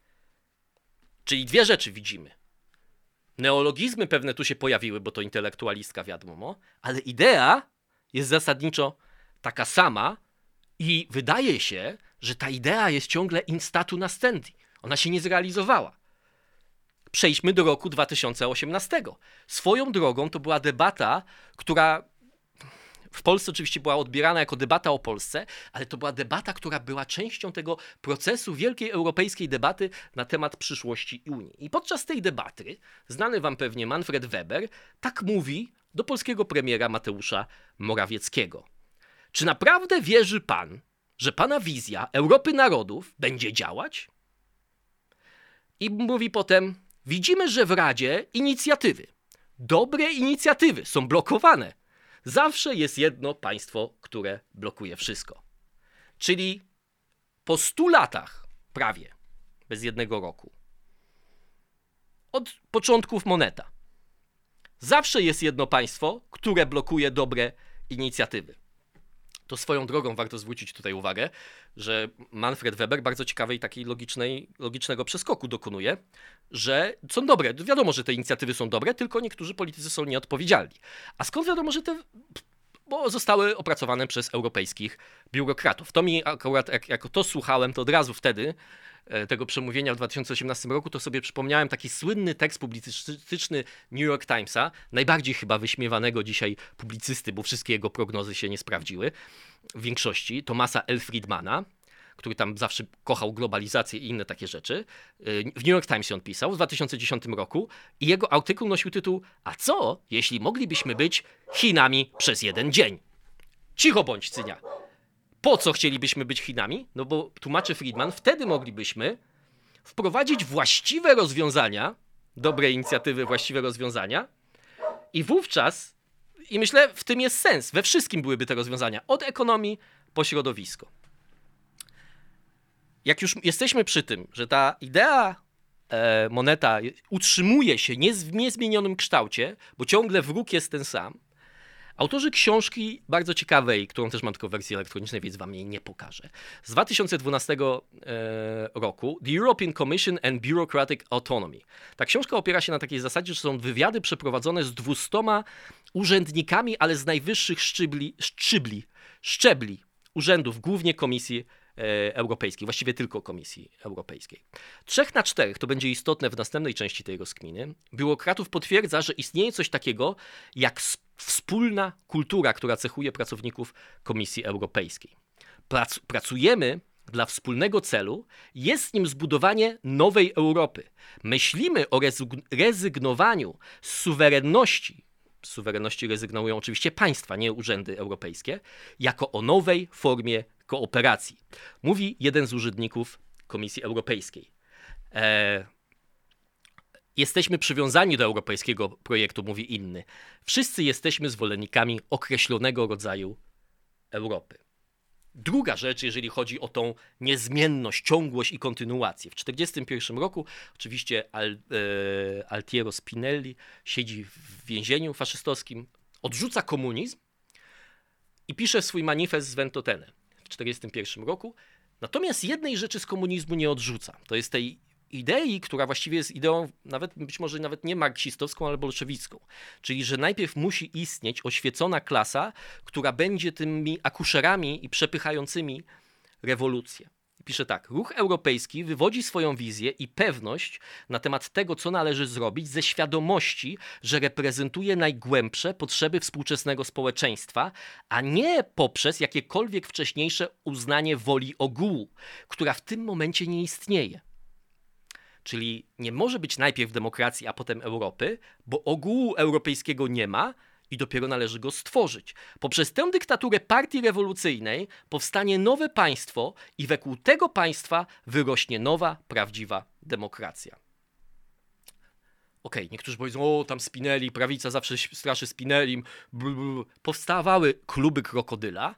Czyli dwie rzeczy widzimy. Neologizmy pewne tu się pojawiły, bo to intelektualistka wiadomo, ale idea jest zasadniczo taka sama i wydaje się, że ta idea jest ciągle in statu nascendi. Ona się nie zrealizowała. Przejdźmy do roku dwa tysiące osiemnastego. Swoją drogą to była debata, która w Polsce oczywiście była odbierana jako debata o Polsce, ale to była debata, która była częścią tego procesu wielkiej europejskiej debaty na temat przyszłości Unii. I podczas tej debaty, znany wam pewnie Manfred Weber, tak mówi do polskiego premiera Mateusza Morawieckiego. Czy naprawdę wierzy pan, że pana wizja Europy Narodów będzie działać? I mówi potem, widzimy, że w Radzie inicjatywy, dobre inicjatywy są blokowane. Zawsze jest jedno państwo, które blokuje wszystko. Czyli po stu latach, prawie, bez jednego roku, od początków Monneta, zawsze jest jedno państwo, które blokuje dobre inicjatywy. To swoją drogą warto zwrócić tutaj uwagę, że Manfred Weber bardzo ciekawej takiej logicznej, logicznego przeskoku dokonuje, że są dobre. Wiadomo, że te inicjatywy są dobre, tylko niektórzy politycy są nieodpowiedzialni. A skąd wiadomo, że te... Bo zostały opracowane przez europejskich biurokratów. To mi akurat, jak, jak to słuchałem, to od razu wtedy tego przemówienia w dwa tysiące osiemnastym roku, to sobie przypomniałem taki słynny tekst publicystyczny New York Timesa, najbardziej chyba wyśmiewanego dzisiaj publicysty, bo wszystkie jego prognozy się nie sprawdziły, w większości, Thomasa L. Friedmana, który tam zawsze kochał globalizację i inne takie rzeczy. W New York Timesie on pisał w dwa tysiące dziesiątym roku i jego artykuł nosił tytuł „A co, jeśli moglibyśmy być Chinami przez jeden dzień?” Cicho bądź, cynia. Po co chcielibyśmy być Chinami? No bo tłumaczy Friedman, wtedy moglibyśmy wprowadzić właściwe rozwiązania, dobre inicjatywy, właściwe rozwiązania i wówczas, i myślę, w tym jest sens, we wszystkim byłyby te rozwiązania, od ekonomii po środowisko. Jak już jesteśmy przy tym, że ta idea e, Monneta utrzymuje się nie w niezmienionym kształcie, bo ciągle wróg jest ten sam, Autorzy książki bardzo ciekawej, którą też mam tylko w wersji elektronicznej, więc wam jej nie pokażę. Z dwa tysiące dwunastego e, roku The European Commission and Bureaucratic Autonomy. Ta książka opiera się na takiej zasadzie, że są wywiady przeprowadzone z dwustoma urzędnikami, ale z najwyższych szczebli, szczebli, szczebli urzędów, głównie Komisji Europejskiej, właściwie tylko Komisji Europejskiej. Trzech na czterech, to będzie istotne w następnej części tej rozkminy, biurokratów potwierdza, że istnieje coś takiego jak wspólna kultura, która cechuje pracowników Komisji Europejskiej. Prac, pracujemy dla wspólnego celu, jest nim zbudowanie nowej Europy. Myślimy o rezygnowaniu z suwerenności, z suwerenności rezygnują oczywiście państwa, nie urzędy europejskie, jako o nowej formie kooperacji. Mówi jeden z urzędników Komisji Europejskiej. E, jesteśmy przywiązani do europejskiego projektu, mówi inny. Wszyscy jesteśmy zwolennikami określonego rodzaju Europy. Druga rzecz, jeżeli chodzi o tą niezmienność, ciągłość i kontynuację. W tysiąc dziewięćset czterdziestym pierwszym roku oczywiście Al, e, Altiero Spinelli siedzi w więzieniu faszystowskim, odrzuca komunizm i pisze swój manifest z Ventotene w tysiąc dziewięćset czterdziestym pierwszym roku. Natomiast jednej rzeczy z komunizmu nie odrzuca. To jest tej idei, która właściwie jest ideą nawet być może nawet nie marksistowską, ale bolszewicką. Czyli, że najpierw musi istnieć oświecona klasa, która będzie tymi akuszerami i przepychającymi rewolucję. Pisze tak: ruch europejski wywodzi swoją wizję i pewność na temat tego, co należy zrobić, ze świadomości, że reprezentuje najgłębsze potrzeby współczesnego społeczeństwa, a nie poprzez jakiekolwiek wcześniejsze uznanie woli ogółu, która w tym momencie nie istnieje. Czyli nie może być najpierw demokracji, a potem Europy, bo ogółu europejskiego nie ma i dopiero należy go stworzyć. Poprzez tę dyktaturę partii rewolucyjnej powstanie nowe państwo i wokół tego państwa wyrośnie nowa, prawdziwa demokracja. Okej, okay, niektórzy powiedzą, o tam Spinelli, prawica zawsze straszy Spinellim. Powstawały kluby krokodyla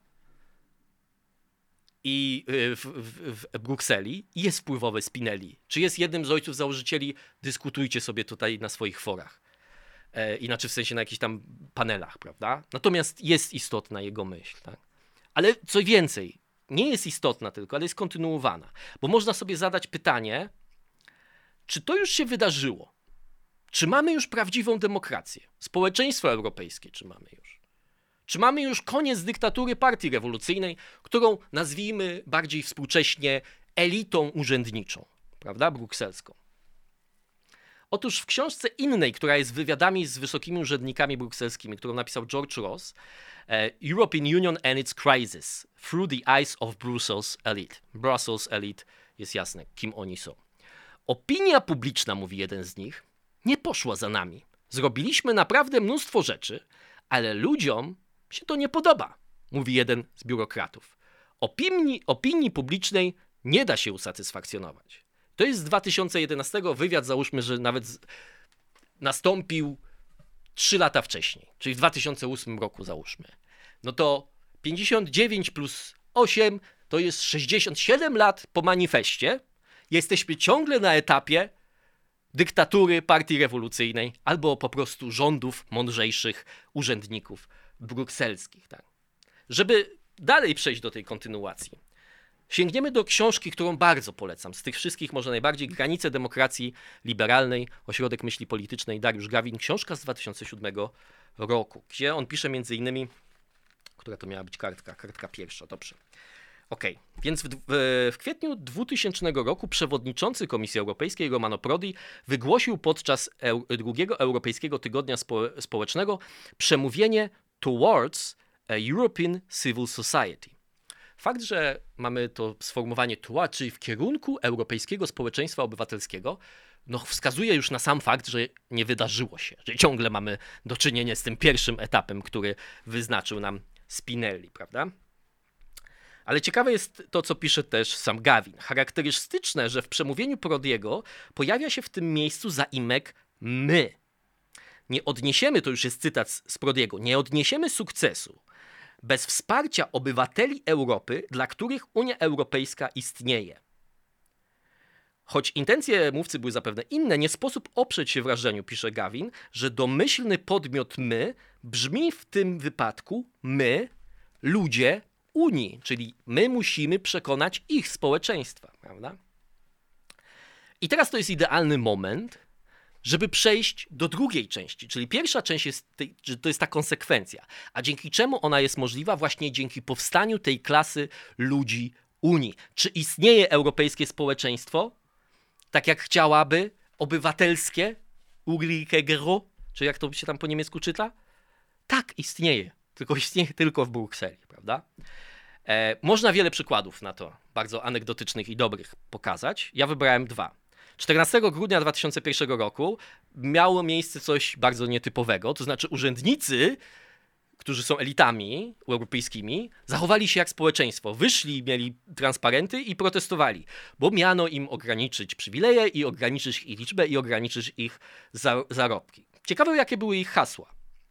i w, w, w Brukseli i jest wpływowy Spinelli. Czy jest jednym z ojców założycieli? Dyskutujcie sobie tutaj na swoich forach. E, inaczej w sensie na jakichś tam panelach, prawda? Natomiast jest istotna jego myśl. Tak? Ale co więcej, nie jest istotna tylko, ale jest kontynuowana. Bo można sobie zadać pytanie, czy to już się wydarzyło? Czy mamy już prawdziwą demokrację? Społeczeństwo europejskie, czy mamy już? Czy mamy już koniec dyktatury partii rewolucyjnej, którą nazwijmy bardziej współcześnie elitą urzędniczą, prawda, brukselską? Otóż w książce innej, która jest wywiadami z wysokimi urzędnikami brukselskimi, którą napisał George Ross, European Union and its Crisis Through the Eyes of Brussels Elite. Brussels Elite jest jasne, kim oni są. Opinia publiczna, mówi jeden z nich, nie poszła za nami. Zrobiliśmy naprawdę mnóstwo rzeczy, ale ludziom się to nie podoba, mówi jeden z biurokratów. Opinii, opinii publicznej nie da się usatysfakcjonować. To jest z dwa tysiące jedenastego wywiad, załóżmy, że nawet z... nastąpił trzy lata wcześniej, czyli w dwa tysiące ósmym roku załóżmy. No to pięćdziesiąt dziewięć plus osiem to jest sześćdziesiąt siedem lat po manifestie. Jesteśmy ciągle na etapie dyktatury partii rewolucyjnej albo po prostu rządów mądrzejszych urzędników brukselskich. Tak. Żeby dalej przejść do tej kontynuacji, sięgniemy do książki, którą bardzo polecam. Z tych wszystkich może najbardziej Granice demokracji liberalnej, Ośrodek myśli politycznej, Dariusz Gawin. Książka z dwa tysiące siódmego roku, gdzie on pisze między innymi, która to miała być kartka, kartka pierwsza, dobrze. Okej, okay. Więc w, w, w kwietniu dwutysięcznego roku przewodniczący Komisji Europejskiej Romano Prodi wygłosił podczas eu, drugiego Europejskiego Tygodnia Spo, Społecznego przemówienie Towards a European Civil Society. Fakt, że mamy to sformułowanie towards, czyli w kierunku Europejskiego Społeczeństwa Obywatelskiego, no wskazuje już na sam fakt, że nie wydarzyło się, że ciągle mamy do czynienia z tym pierwszym etapem, który wyznaczył nam Spinelli, prawda? Ale ciekawe jest to, co pisze też sam Gawin. Charakterystyczne, że w przemówieniu Prodiego pojawia się w tym miejscu zaimek my. Nie odniesiemy, to już jest cytat z Prodiego, nie odniesiemy sukcesu bez wsparcia obywateli Europy, dla których Unia Europejska istnieje. Choć intencje mówcy były zapewne inne, nie sposób oprzeć się wrażeniu, pisze Gawin, że domyślny podmiot my brzmi w tym wypadku my, ludzie Unii, czyli my musimy przekonać ich społeczeństwa, prawda? I teraz to jest idealny moment, żeby przejść do drugiej części, czyli pierwsza część jest, tej, że to jest ta konsekwencja, a dzięki czemu ona jest możliwa? Właśnie dzięki powstaniu tej klasy ludzi Unii. Czy istnieje europejskie społeczeństwo, tak jak chciałaby, obywatelskie, Urlikegero, czy jak to się tam po niemiecku czyta? Tak, istnieje, tylko istnieje tylko w Brukseli, prawda? E, można wiele przykładów na to, bardzo anegdotycznych i dobrych, pokazać. Ja wybrałem dwa. czternastego grudnia dwa tysiące pierwszego roku miało miejsce coś bardzo nietypowego, to znaczy urzędnicy, którzy są elitami europejskimi, zachowali się jak społeczeństwo. Wyszli, mieli transparenty i protestowali, bo miano im ograniczyć przywileje i ograniczyć ich liczbę i ograniczyć ich zarobki. Ciekawe, jakie były ich hasła.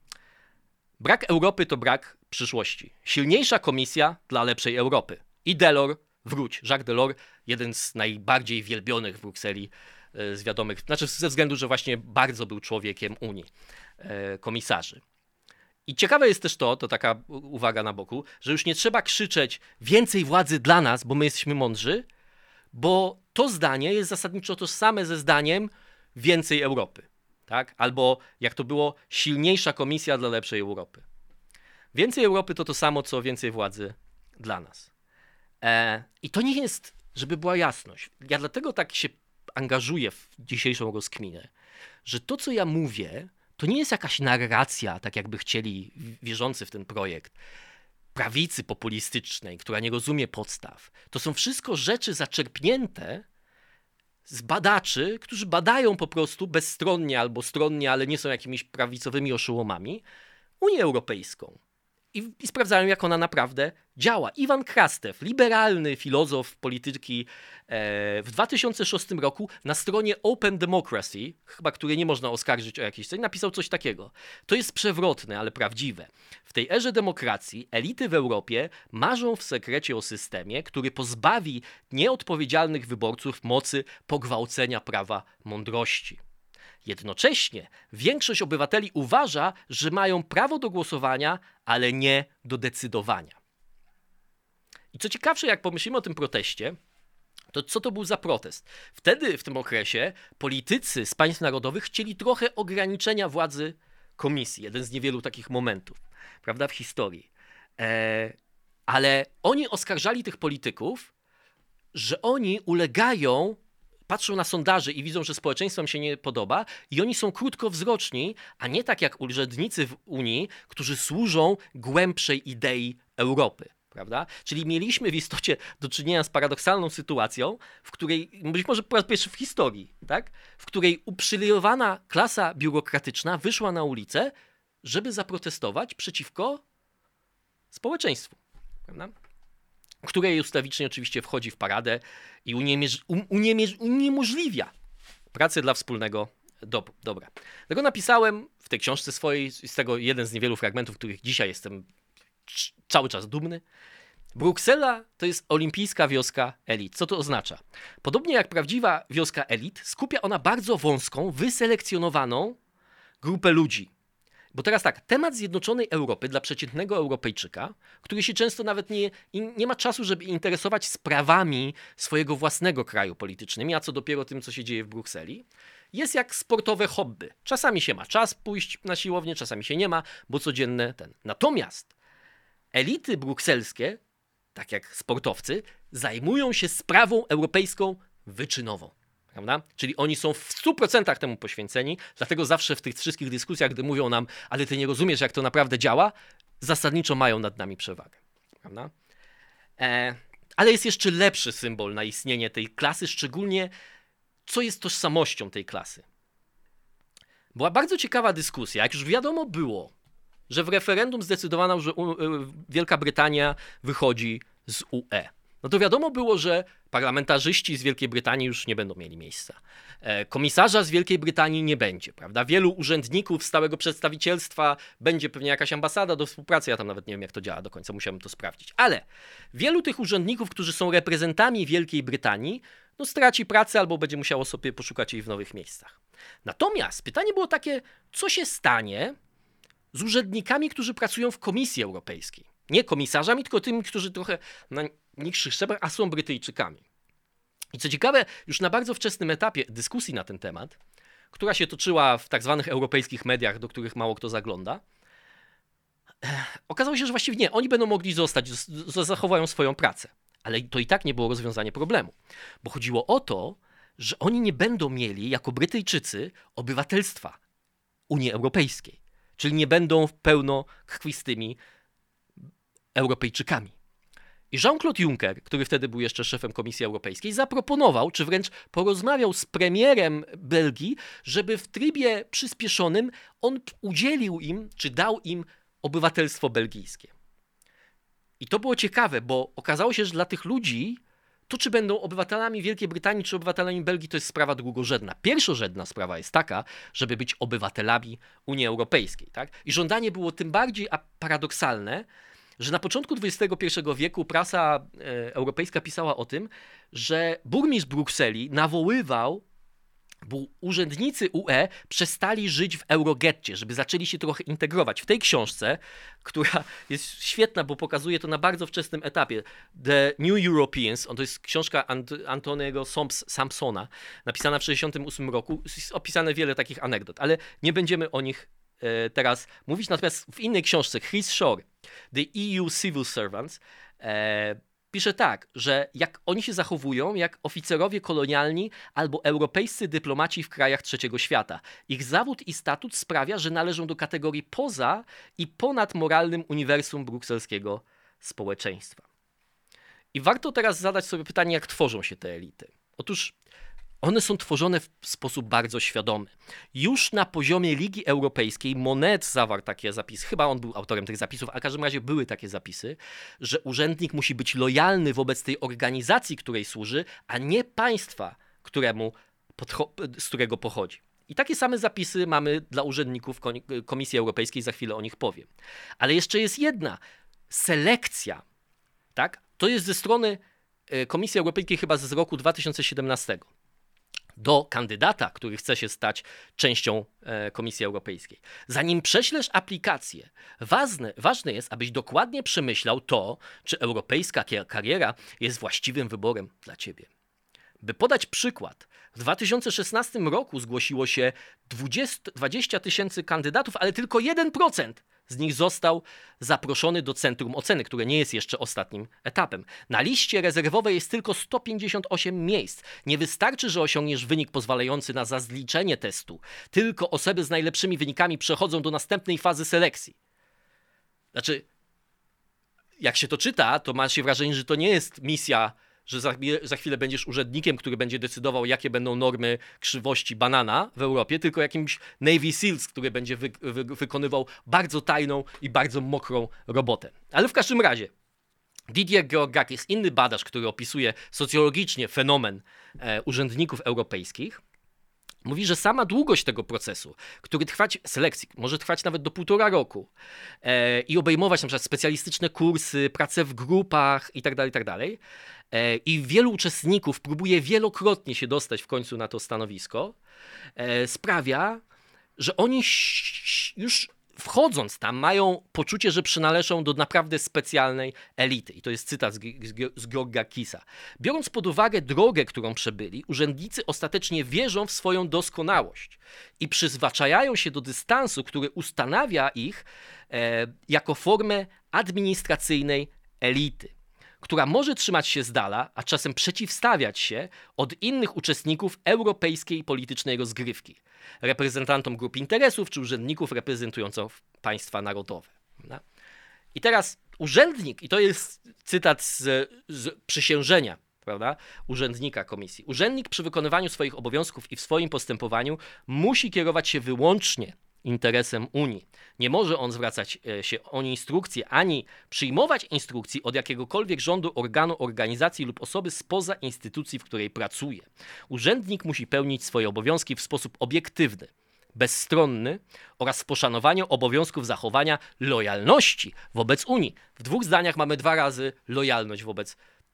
Brak Europy to brak przyszłości. Silniejsza komisja dla lepszej Europy. I Delors, wróć. Jacques Delors, jeden z najbardziej wielbionych w Brukseli z wiadomych, znaczy ze względu, że właśnie bardzo był człowiekiem Unii, komisarzy. I ciekawe jest też to, to taka uwaga na boku, że już nie trzeba krzyczeć więcej władzy dla nas, bo my jesteśmy mądrzy, bo to zdanie jest zasadniczo tożsame ze zdaniem więcej Europy. Tak? Albo jak to było, silniejsza komisja dla lepszej Europy. Więcej Europy to to samo, co więcej władzy dla nas. E, I to nie jest, żeby była jasność. Ja dlatego tak się angażuję w dzisiejszą rozkminę, że to, co ja mówię, to nie jest jakaś narracja, tak jakby chcieli wierzący w ten projekt, prawicy populistycznej, która nie rozumie podstaw. To są wszystko rzeczy zaczerpnięte z badaczy, którzy badają po prostu bezstronnie albo stronnie, ale nie są jakimiś prawicowymi oszołomami, Unię Europejską. I, I sprawdzają, jak ona naprawdę działa. Iwan Krastew, liberalny filozof polityki e, w dwa tysiące szóstym roku na stronie Open Democracy, chyba której nie można oskarżyć o jakieś coś, napisał coś takiego. To jest przewrotne, ale prawdziwe. W tej erze demokracji elity w Europie marzą w sekrecie o systemie, który pozbawi nieodpowiedzialnych wyborców mocy pogwałcenia prawa mądrości. Jednocześnie większość obywateli uważa, że mają prawo do głosowania, ale nie do decydowania. I co ciekawsze, jak pomyślimy o tym proteście, to co to był za protest? Wtedy, w tym okresie, politycy z państw narodowych chcieli trochę ograniczenia władzy komisji. Jeden z niewielu takich momentów, prawda, w historii. E, ale oni oskarżali tych polityków, że oni ulegają, patrzą na sondaże i widzą, że społeczeństwom się nie podoba i oni są krótkowzroczni, a nie tak jak urzędnicy w Unii, którzy służą głębszej idei Europy. Prawda? Czyli mieliśmy w istocie do czynienia z paradoksalną sytuacją, w której, być może po raz pierwszy w historii, tak? W której uprzywilejowana klasa biurokratyczna wyszła na ulicę, żeby zaprotestować przeciwko społeczeństwu. Prawda? Które ustawicznie oczywiście wchodzi w paradę i uniemierz, uniemierz, uniemożliwia pracę dla wspólnego dob dobra. Tego napisałem w tej książce swojej, z tego jeden z niewielu fragmentów, których dzisiaj jestem cały czas dumny. Bruksela to jest olimpijska wioska elit. Co to oznacza? Podobnie jak prawdziwa wioska elit, skupia ona bardzo wąską, wyselekcjonowaną grupę ludzi. Bo teraz tak, temat zjednoczonej Europy dla przeciętnego Europejczyka, który się często nawet nie, nie ma czasu, żeby interesować sprawami swojego własnego kraju politycznymi, a co dopiero tym, co się dzieje w Brukseli, jest jak sportowe hobby. Czasami się ma czas pójść na siłownię, czasami się nie ma, bo codzienne ten. Natomiast elity brukselskie, tak jak sportowcy, zajmują się sprawą europejską wyczynową. Prawda? Czyli oni są w stu procentach temu poświęceni, dlatego zawsze w tych wszystkich dyskusjach, gdy mówią nam, ale ty nie rozumiesz, jak to naprawdę działa, zasadniczo mają nad nami przewagę. Prawda? E, ale jest jeszcze lepszy symbol na istnienie tej klasy, szczególnie co jest tożsamością tej klasy. Była bardzo ciekawa dyskusja, jak już wiadomo było, że w referendum zdecydowano, że Wielka Brytania wychodzi z U E. No to wiadomo było, że parlamentarzyści z Wielkiej Brytanii już nie będą mieli miejsca. Komisarza z Wielkiej Brytanii nie będzie, prawda? Wielu urzędników stałego przedstawicielstwa, będzie pewnie jakaś ambasada do współpracy, ja tam nawet nie wiem, jak to działa do końca, musiałem to sprawdzić. Ale wielu tych urzędników, którzy są reprezentantami Wielkiej Brytanii, no straci pracę albo będzie musiało sobie poszukać jej w nowych miejscach. Natomiast pytanie było takie, co się stanie z urzędnikami, którzy pracują w Komisji Europejskiej. Nie komisarzami, tylko tymi, którzy trochę na niższych szczeblach, a są Brytyjczykami. I co ciekawe, już na bardzo wczesnym etapie dyskusji na ten temat, która się toczyła w tak zwanych europejskich mediach, do których mało kto zagląda, okazało się, że właściwie nie, oni będą mogli zostać, zachowają swoją pracę. Ale to i tak nie było rozwiązanie problemu, bo chodziło o to, że oni nie będą mieli jako Brytyjczycy obywatelstwa Unii Europejskiej, czyli nie będą pełnokrwistymi Europejczykami. I Jean-Claude Juncker, który wtedy był jeszcze szefem Komisji Europejskiej, zaproponował, czy wręcz porozmawiał z premierem Belgii, żeby w trybie przyspieszonym on udzielił im, czy dał im obywatelstwo belgijskie. I to było ciekawe, bo okazało się, że dla tych ludzi to, czy będą obywatelami Wielkiej Brytanii, czy obywatelami Belgii, to jest sprawa drugorzędna. Pierwszorzędna sprawa jest taka, żeby być obywatelami Unii Europejskiej. Tak? I żądanie było tym bardziej paradoksalne, że na początku dwudziestego pierwszego wieku prasa e, europejska pisała o tym, że burmistrz Brukseli nawoływał, bo urzędnicy U E przestali żyć w eurogetcie, żeby zaczęli się trochę integrować. W tej książce, która jest świetna, bo pokazuje to na bardzo wczesnym etapie, The New Europeans, to jest książka Ant- Antoniego Sampsona, napisana w tysiąc dziewięćset sześćdziesiątym ósmym roku, jest opisane wiele takich anegdot, ale nie będziemy o nich e, teraz mówić. Natomiast w innej książce, Chris Shore, The E U Civil Servants, e, pisze tak, że jak oni się zachowują jak oficerowie kolonialni albo europejscy dyplomaci w krajach trzeciego świata. Ich zawód i statut sprawia, że należą do kategorii poza i ponad moralnym uniwersum brukselskiego społeczeństwa. I warto teraz zadać sobie pytanie, jak tworzą się te elity. Otóż one są tworzone w sposób bardzo świadomy. Już na poziomie Ligi Europejskiej Monnet zawarł takie zapisy, chyba on był autorem tych zapisów, a w każdym razie były takie zapisy, że urzędnik musi być lojalny wobec tej organizacji, której służy, a nie państwa, któremu, z którego pochodzi. I takie same zapisy mamy dla urzędników Komisji Europejskiej, za chwilę o nich powiem. Ale jeszcze jest jedna selekcja, tak? To jest ze strony Komisji Europejskiej chyba z roku dwa tysiące siedemnastego. Do kandydata, który chce się stać częścią e, Komisji Europejskiej. Zanim prześlesz aplikację, ważne, ważne jest, abyś dokładnie przemyślał to, czy europejska kariera jest właściwym wyborem dla ciebie. By podać przykład, w dwa tysiące szesnastym roku zgłosiło się dwadzieścia tysięcy kandydatów, ale tylko jeden procent z nich został zaproszony do centrum oceny, które nie jest jeszcze ostatnim etapem. Na liście rezerwowej jest tylko sto pięćdziesiąt osiem miejsc. Nie wystarczy, że osiągniesz wynik pozwalający na zaliczenie testu. Tylko osoby z najlepszymi wynikami przechodzą do następnej fazy selekcji. Znaczy, jak się to czyta, to ma się wrażenie, że to nie jest misja, że za, za chwilę będziesz urzędnikiem, który będzie decydował, jakie będą normy krzywości banana w Europie, tylko jakimś Navy Seals, który będzie wy, wy, wykonywał bardzo tajną i bardzo mokrą robotę. Ale w każdym razie Didier Georgakis, inny badacz, który opisuje socjologicznie fenomen e, urzędników europejskich, mówi, że sama długość tego procesu, który trwać, selekcji, może trwać nawet do półtora roku e, i obejmować na przykład specjalistyczne kursy, pracę w grupach itd., itd., e, i wielu uczestników próbuje wielokrotnie się dostać w końcu na to stanowisko, e, sprawia, że oni już wchodząc tam mają poczucie, że przynależą do naprawdę specjalnej elity. I to jest cytat z, z, z Georgakisa. Biorąc pod uwagę drogę, którą przebyli, urzędnicy ostatecznie wierzą w swoją doskonałość i przyzwyczajają się do dystansu, który ustanawia ich e, jako formę administracyjnej elity, która może trzymać się z dala, a czasem przeciwstawiać się od innych uczestników europejskiej politycznej rozgrywki, reprezentantom grup interesów czy urzędników reprezentujących państwa narodowe. No. I teraz urzędnik, i to jest cytat z, z przysiężenia, prawda, urzędnika komisji. Urzędnik przy wykonywaniu swoich obowiązków i w swoim postępowaniu musi kierować się wyłącznie interesem Unii. Nie może on zwracać się o instrukcje, ani przyjmować instrukcji od jakiegokolwiek rządu, organu, organizacji lub osoby spoza instytucji, w której pracuje. Urzędnik musi pełnić swoje obowiązki w sposób obiektywny, bezstronny oraz z poszanowaniem obowiązków zachowania lojalności wobec Unii. W dwóch zdaniach mamy dwa razy lojalność wobec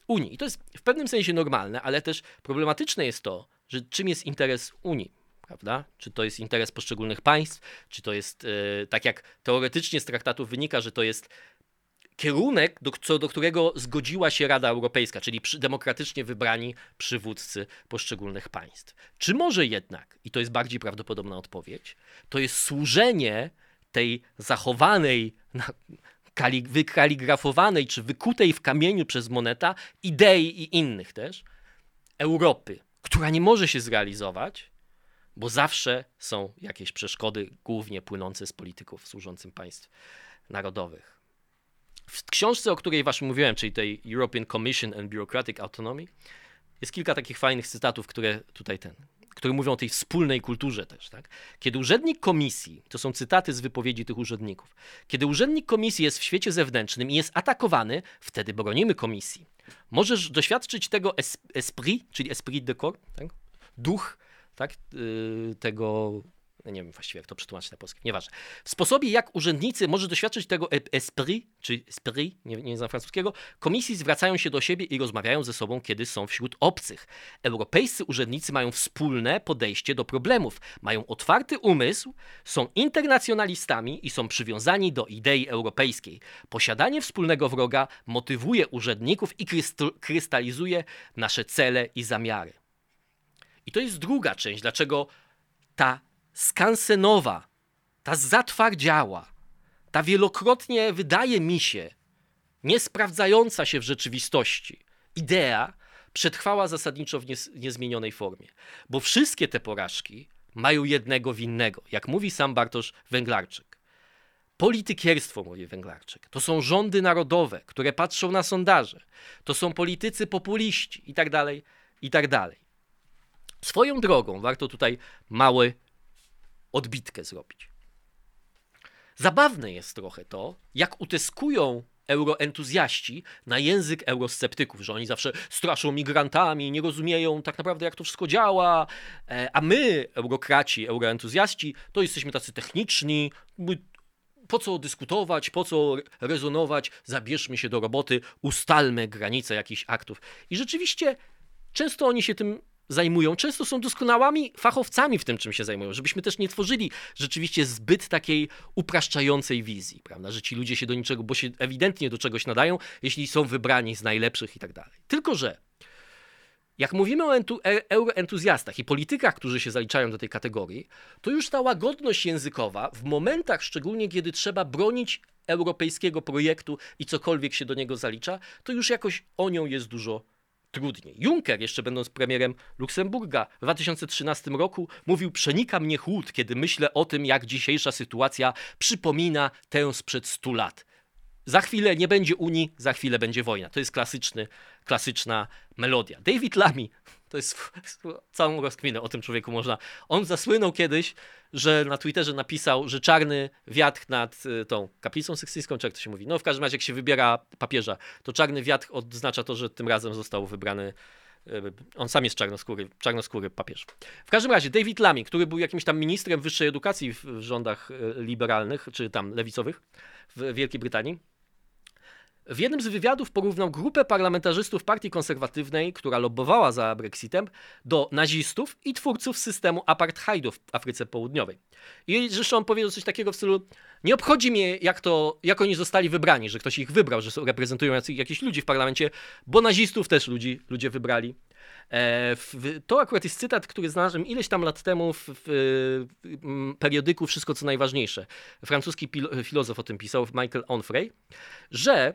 Unii. I to jest w pewnym sensie normalne, ale też problematyczne jest to, że czym jest interes Unii, prawda? Czy to jest interes poszczególnych państw, czy to jest, yy, tak jak teoretycznie z traktatów wynika, że to jest kierunek, do, co do którego zgodziła się Rada Europejska, czyli przy, demokratycznie wybrani przywódcy poszczególnych państw. Czy może jednak, i to jest bardziej prawdopodobna odpowiedź, to jest służenie tej zachowanej, kali, wykaligrafowanej czy wykutej w kamieniu przez Moneta idei i innych też Europy, która nie może się zrealizować, bo zawsze są jakieś przeszkody, głównie płynące z polityków służącym państw narodowych. W książce, o której właśnie mówiłem, czyli tej European Commission and Bureaucratic Autonomy, jest kilka takich fajnych cytatów, które tutaj ten, które mówią o tej wspólnej kulturze też, tak? Kiedy urzędnik komisji, to są cytaty z wypowiedzi tych urzędników, kiedy urzędnik komisji jest w świecie zewnętrznym i jest atakowany, wtedy bronimy komisji. Możesz doświadczyć tego esprit, czyli esprit de corps, tak? Duch, tak? Yy, tego... Nie wiem właściwie, jak to przetłumaczyć na polski, nieważne. W sposobie, jak urzędnicy może doświadczyć tego esprit, czy esprit, nie, nie znam francuskiego, komisji zwracają się do siebie i rozmawiają ze sobą, kiedy są wśród obcych. Europejscy urzędnicy mają wspólne podejście do problemów, mają otwarty umysł, są internacjonalistami i są przywiązani do idei europejskiej. Posiadanie wspólnego wroga motywuje urzędników i krystalizuje nasze cele i zamiary. I to jest druga część, dlaczego ta skansenowa, ta zatwardziała, ta wielokrotnie, wydaje mi się, nie sprawdzająca się w rzeczywistości idea przetrwała zasadniczo w niez, niezmienionej formie. Bo wszystkie te porażki mają jednego winnego, jak mówi sam Bartosz Węglarczyk. Politykierstwo, mówi Węglarczyk, to są rządy narodowe, które patrzą na sondaże, to są politycy populiści i tak dalej, i tak dalej. Swoją drogą warto tutaj mały odbitkę zrobić. Zabawne jest trochę to, jak utyskują euroentuzjaści na język eurosceptyków, że oni zawsze straszą migrantami, nie rozumieją tak naprawdę, jak to wszystko działa, a my, eurokraci, euroentuzjaści, to jesteśmy tacy techniczni, po co dyskutować, po co rezonować, zabierzmy się do roboty, ustalmy granice jakichś aktów. I rzeczywiście często oni się tym zajmują, często są doskonałymi fachowcami w tym, czym się zajmują, żebyśmy też nie tworzyli rzeczywiście zbyt takiej upraszczającej wizji, prawda, że ci ludzie się do niczego, bo się ewidentnie do czegoś nadają, jeśli są wybrani z najlepszych i tak dalej. Tylko że jak mówimy o entu- euroentuzjastach i politykach, którzy się zaliczają do tej kategorii, to już ta łagodność językowa w momentach, szczególnie kiedy trzeba bronić europejskiego projektu i cokolwiek się do niego zalicza, to już jakoś o nią jest dużo trudniej. Juncker, jeszcze będąc premierem Luksemburga w dwa tysiące trzynastym roku, mówił: przenika mnie chłód, kiedy myślę o tym, jak dzisiejsza sytuacja przypomina tę sprzed stu lat. Za chwilę nie będzie Unii, za chwilę będzie wojna. To jest klasyczny, klasyczna melodia. David Lammy, to jest całą rozkminę o tym człowieku można. On zasłynął kiedyś, że na Twitterze napisał, że czarny wiatr nad tą kaplicą sykstyńską, czy jak to się mówi, no w każdym razie jak się wybiera papieża, to czarny wiatr oznacza to, że tym razem został wybrany, on sam jest czarnoskóry, czarnoskóry papież. W każdym razie David Lammy, który był jakimś tam ministrem wyższej edukacji w rządach liberalnych, czy tam lewicowych w Wielkiej Brytanii, w jednym z wywiadów porównał grupę parlamentarzystów Partii Konserwatywnej, która lobbowała za Brexitem, do nazistów i twórców systemu apartheidu w Afryce Południowej. I zresztą on powiedział coś takiego w stylu: nie obchodzi mnie, jak, to, jak oni zostali wybrani, że ktoś ich wybrał, że reprezentują jakichś ludzi w parlamencie, bo nazistów też ludzi, ludzie wybrali. E, w, to akurat jest cytat, który znalazłem ileś tam lat temu w, w, w periodyku Wszystko co najważniejsze. Francuski pil, filozof o tym pisał, Michael Onfray, że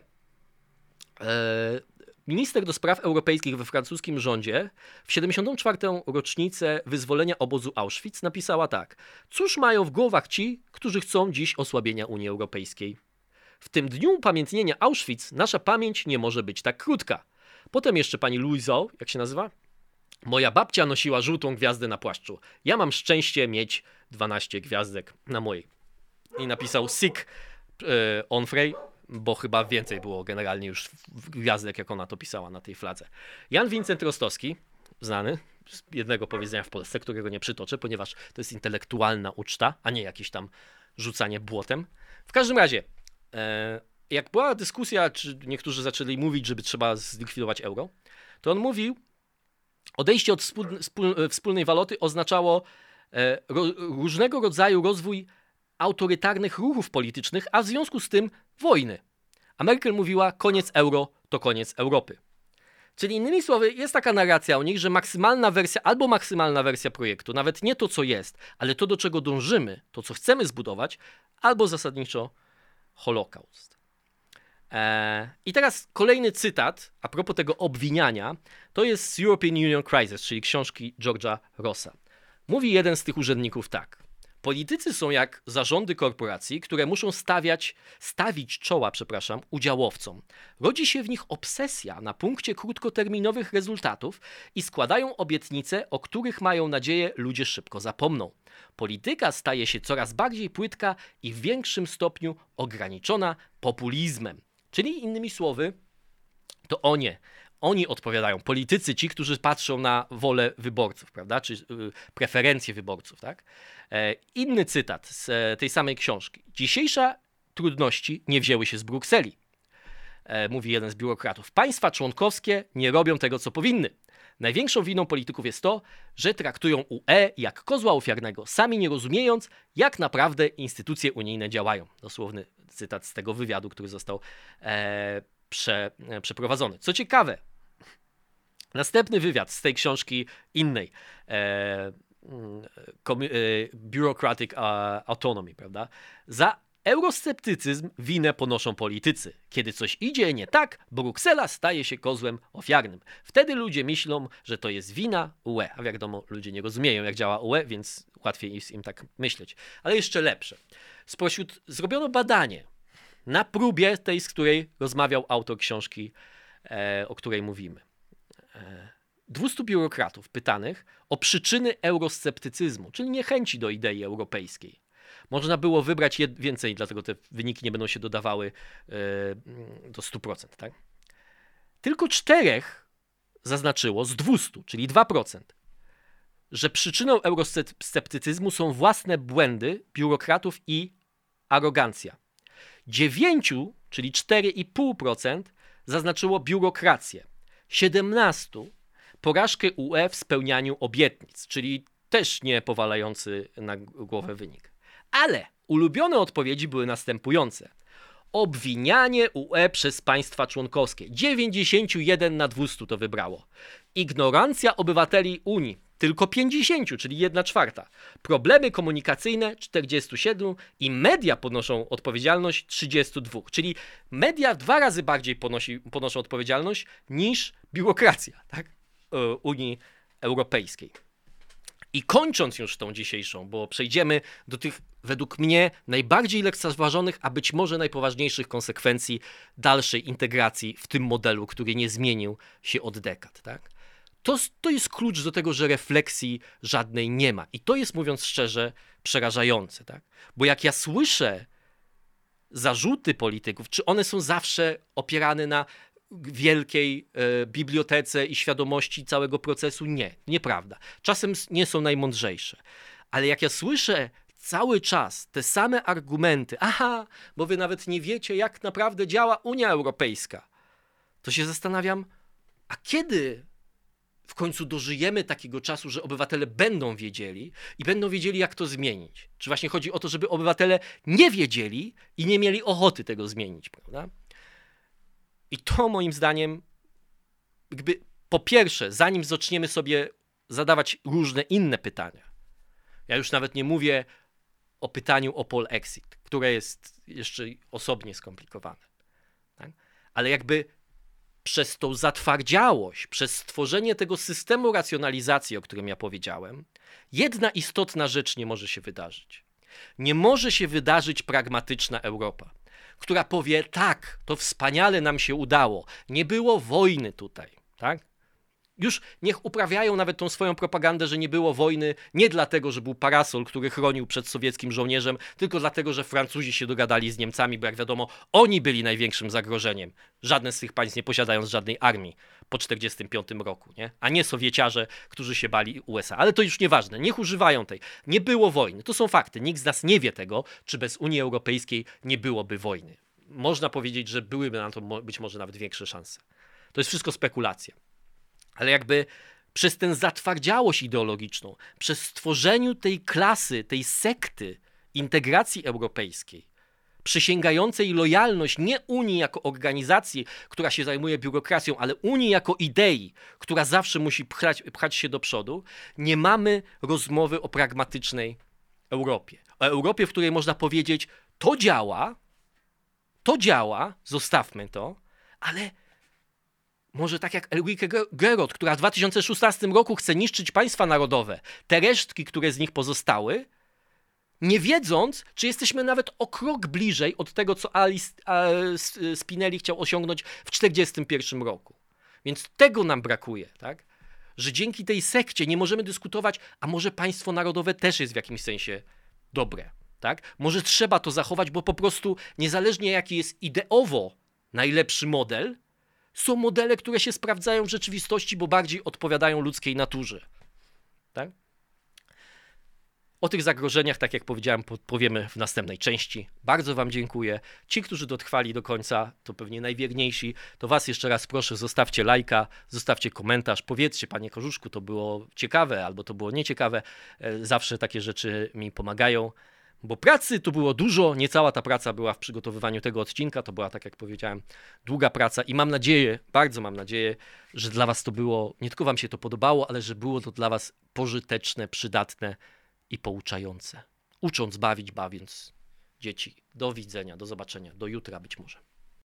minister do spraw europejskich we francuskim rządzie w siedemdziesiątą czwartą rocznicę wyzwolenia obozu Auschwitz napisała tak: cóż mają w głowach ci, którzy chcą dziś osłabienia Unii Europejskiej? W tym dniu upamiętnienia Auschwitz nasza pamięć nie może być tak krótka. Potem jeszcze pani Louiseau, jak się nazywa? Moja babcia nosiła żółtą gwiazdę na płaszczu. Ja mam szczęście mieć dwanaście gwiazdek na mojej. I napisał Sic e, Onfray, bo chyba więcej było generalnie już gwiazdek, jak ona to pisała na tej fladze. Jan Vincent Rostowski, znany z jednego powiedzenia w Polsce, którego nie przytoczę, ponieważ to jest intelektualna uczta, a nie jakieś tam rzucanie błotem. W każdym razie, e, jak była dyskusja, czy niektórzy zaczęli mówić, żeby trzeba zlikwidować euro, to on mówił, odejście od wspól, wspól, wspólnej waluty oznaczało e, ro, różnego rodzaju rozwój autorytarnych ruchów politycznych, a w związku z tym wojny. A Merkel mówiła, koniec euro to koniec Europy. Czyli innymi słowy, jest taka narracja o nich, że maksymalna wersja, albo maksymalna wersja projektu, nawet nie to, co jest, ale to, do czego dążymy, to, co chcemy zbudować, albo zasadniczo Holokaust. Eee, I teraz kolejny cytat, a propos tego obwiniania, to jest z European Union Crisis, czyli książki George'a Rossa. Mówi jeden z tych urzędników tak. Politycy są jak zarządy korporacji, które muszą stawiać, stawić czoła, przepraszam, udziałowcom. Rodzi się w nich obsesja na punkcie krótkoterminowych rezultatów i składają obietnice, o których mają nadzieję ludzie szybko zapomną. Polityka staje się coraz bardziej płytka i w większym stopniu ograniczona populizmem. Czyli innymi słowy, to oni, oni odpowiadają, politycy, ci, którzy patrzą na wolę wyborców, prawda, czy y, preferencje wyborców, tak? E, inny cytat z e, tej samej książki. Dzisiejsze trudności nie wzięły się z Brukseli, e, mówi jeden z biurokratów. Państwa członkowskie nie robią tego, co powinny. Największą winą polityków jest to, że traktują U E jak kozła ofiarnego, sami nie rozumiejąc, jak naprawdę instytucje unijne działają. Dosłowny cytat z tego wywiadu, który został e, prze, e, przeprowadzony. Co ciekawe, następny wywiad z tej książki innej, e, Bureaucratic Autonomy, prawda? Za eurosceptycyzm winę ponoszą politycy. Kiedy coś idzie nie tak, Bruksela staje się kozłem ofiarnym. Wtedy ludzie myślą, że to jest wina U E. A wiadomo, ludzie nie rozumieją, jak działa U E, więc łatwiej jest im tak myśleć. Ale jeszcze lepsze. Spośród zrobiono badanie na próbie tej, z której rozmawiał autor książki, e, o której mówimy. E, dwustu biurokratów pytanych o przyczyny eurosceptycyzmu, czyli niechęci do idei europejskiej. Można było wybrać jed- więcej, dlatego te wyniki nie będą się dodawały yy, do stu procent. Tak? Tylko czterech zaznaczyło z dwustu, czyli dwa procent, że przyczyną eurosceptycyzmu są własne błędy biurokratów i arogancja. Dziewięciu, czyli cztery i pół procent zaznaczyło biurokrację. siedemnastu porażkę U E w spełnianiu obietnic, czyli też nie powalający na głowę wynik. Ale ulubione odpowiedzi były następujące. Obwinianie U E przez państwa członkowskie. dziewięćdziesiąt jeden na dwieście to wybrało. Ignorancja obywateli Unii. Tylko pięćdziesiąt, czyli jedna czwarta. Problemy komunikacyjne czterdzieści siedem i media ponoszą odpowiedzialność trzydzieści dwa. Czyli media dwa razy bardziej ponosi, ponoszą odpowiedzialność niż biurokracja, tak? Unii Europejskiej. I kończąc już tą dzisiejszą, bo przejdziemy do tych według mnie najbardziej lekceważonych, a być może najpoważniejszych konsekwencji dalszej integracji w tym modelu, który nie zmienił się od dekad, tak? To, to jest klucz do tego, że refleksji żadnej nie ma. I to jest, mówiąc szczerze, przerażające, tak? Bo jak ja słyszę zarzuty polityków, czy one są zawsze opierane na wielkiej e, bibliotece i świadomości całego procesu? Nie, nieprawda. Czasem nie są najmądrzejsze. Ale jak ja słyszę cały czas te same argumenty, aha, bo wy nawet nie wiecie, jak naprawdę działa Unia Europejska, to się zastanawiam, a kiedy w końcu dożyjemy takiego czasu, że obywatele będą wiedzieli i będą wiedzieli, jak to zmienić? Czy właśnie chodzi o to, żeby obywatele nie wiedzieli i nie mieli ochoty tego zmienić, prawda? I to moim zdaniem, jakby po pierwsze, zanim zaczniemy sobie zadawać różne inne pytania, ja już nawet nie mówię o pytaniu o polexit, które jest jeszcze osobnie skomplikowane, tak? Ale jakby przez tą zatwardziałość, przez stworzenie tego systemu racjonalizacji, o którym ja powiedziałem, jedna istotna rzecz nie może się wydarzyć. Nie może się wydarzyć pragmatyczna Europa, która powie, tak, to wspaniale nam się udało, nie było wojny tutaj, tak? Już niech uprawiają nawet tą swoją propagandę, że nie było wojny nie dlatego, że był parasol, który chronił przed sowieckim żołnierzem, tylko dlatego, że Francuzi się dogadali z Niemcami, bo jak wiadomo, oni byli największym zagrożeniem. Żadne z tych państw nie posiadając żadnej armii po tysiąc dziewięćset czterdziestym piątym roku, nie? A nie Sowieciarze, którzy się bali U S A. Ale to już nieważne, niech używają tej. Nie było wojny, to są fakty. Nikt z nas nie wie tego, czy bez Unii Europejskiej nie byłoby wojny. można powiedzieć, że byłyby na to być może nawet większe szanse. To jest wszystko spekulacja. Ale jakby przez tę zatwardziałość ideologiczną, przez stworzeniu tej klasy, tej sekty integracji europejskiej, przysięgającej lojalność nie Unii jako organizacji, która się zajmuje biurokracją, ale Unii jako idei, która zawsze musi pchać, pchać się do przodu, nie mamy rozmowy o pragmatycznej Europie. O Europie, w której można powiedzieć, to działa, to działa, zostawmy to, ale może tak jak Elrike Gerot, która w dwa tysiące szesnastym roku chce niszczyć państwa narodowe, te resztki, które z nich pozostały, nie wiedząc, czy jesteśmy nawet o krok bliżej od tego, co Alice Spinelli chciał osiągnąć w tysiąc dziewięćset czterdziestym pierwszym roku. Więc tego nam brakuje, tak? Że dzięki tej sekcie nie możemy dyskutować, a może państwo narodowe też jest w jakimś sensie dobre, tak? Może trzeba to zachować, bo po prostu niezależnie jaki jest ideowo najlepszy model, są modele, które się sprawdzają w rzeczywistości, bo bardziej odpowiadają ludzkiej naturze, tak? O tych zagrożeniach, tak jak powiedziałem, powiemy w następnej części. Bardzo wam dziękuję. Ci, którzy dotrwali do końca, to pewnie najwierniejsi, to was jeszcze raz proszę, zostawcie lajka, zostawcie komentarz, powiedzcie, panie Korzuszku, to było ciekawe albo to było nieciekawe. Zawsze takie rzeczy mi pomagają, bo pracy tu było dużo, nie cała ta praca była w przygotowywaniu tego odcinka, to była, tak jak powiedziałem, długa praca i mam nadzieję, bardzo mam nadzieję, że dla was to było, nie tylko wam się to podobało, ale że było to dla was pożyteczne, przydatne i pouczające. Ucząc bawić, bawiąc dzieci. Do widzenia, do zobaczenia, do jutra być może.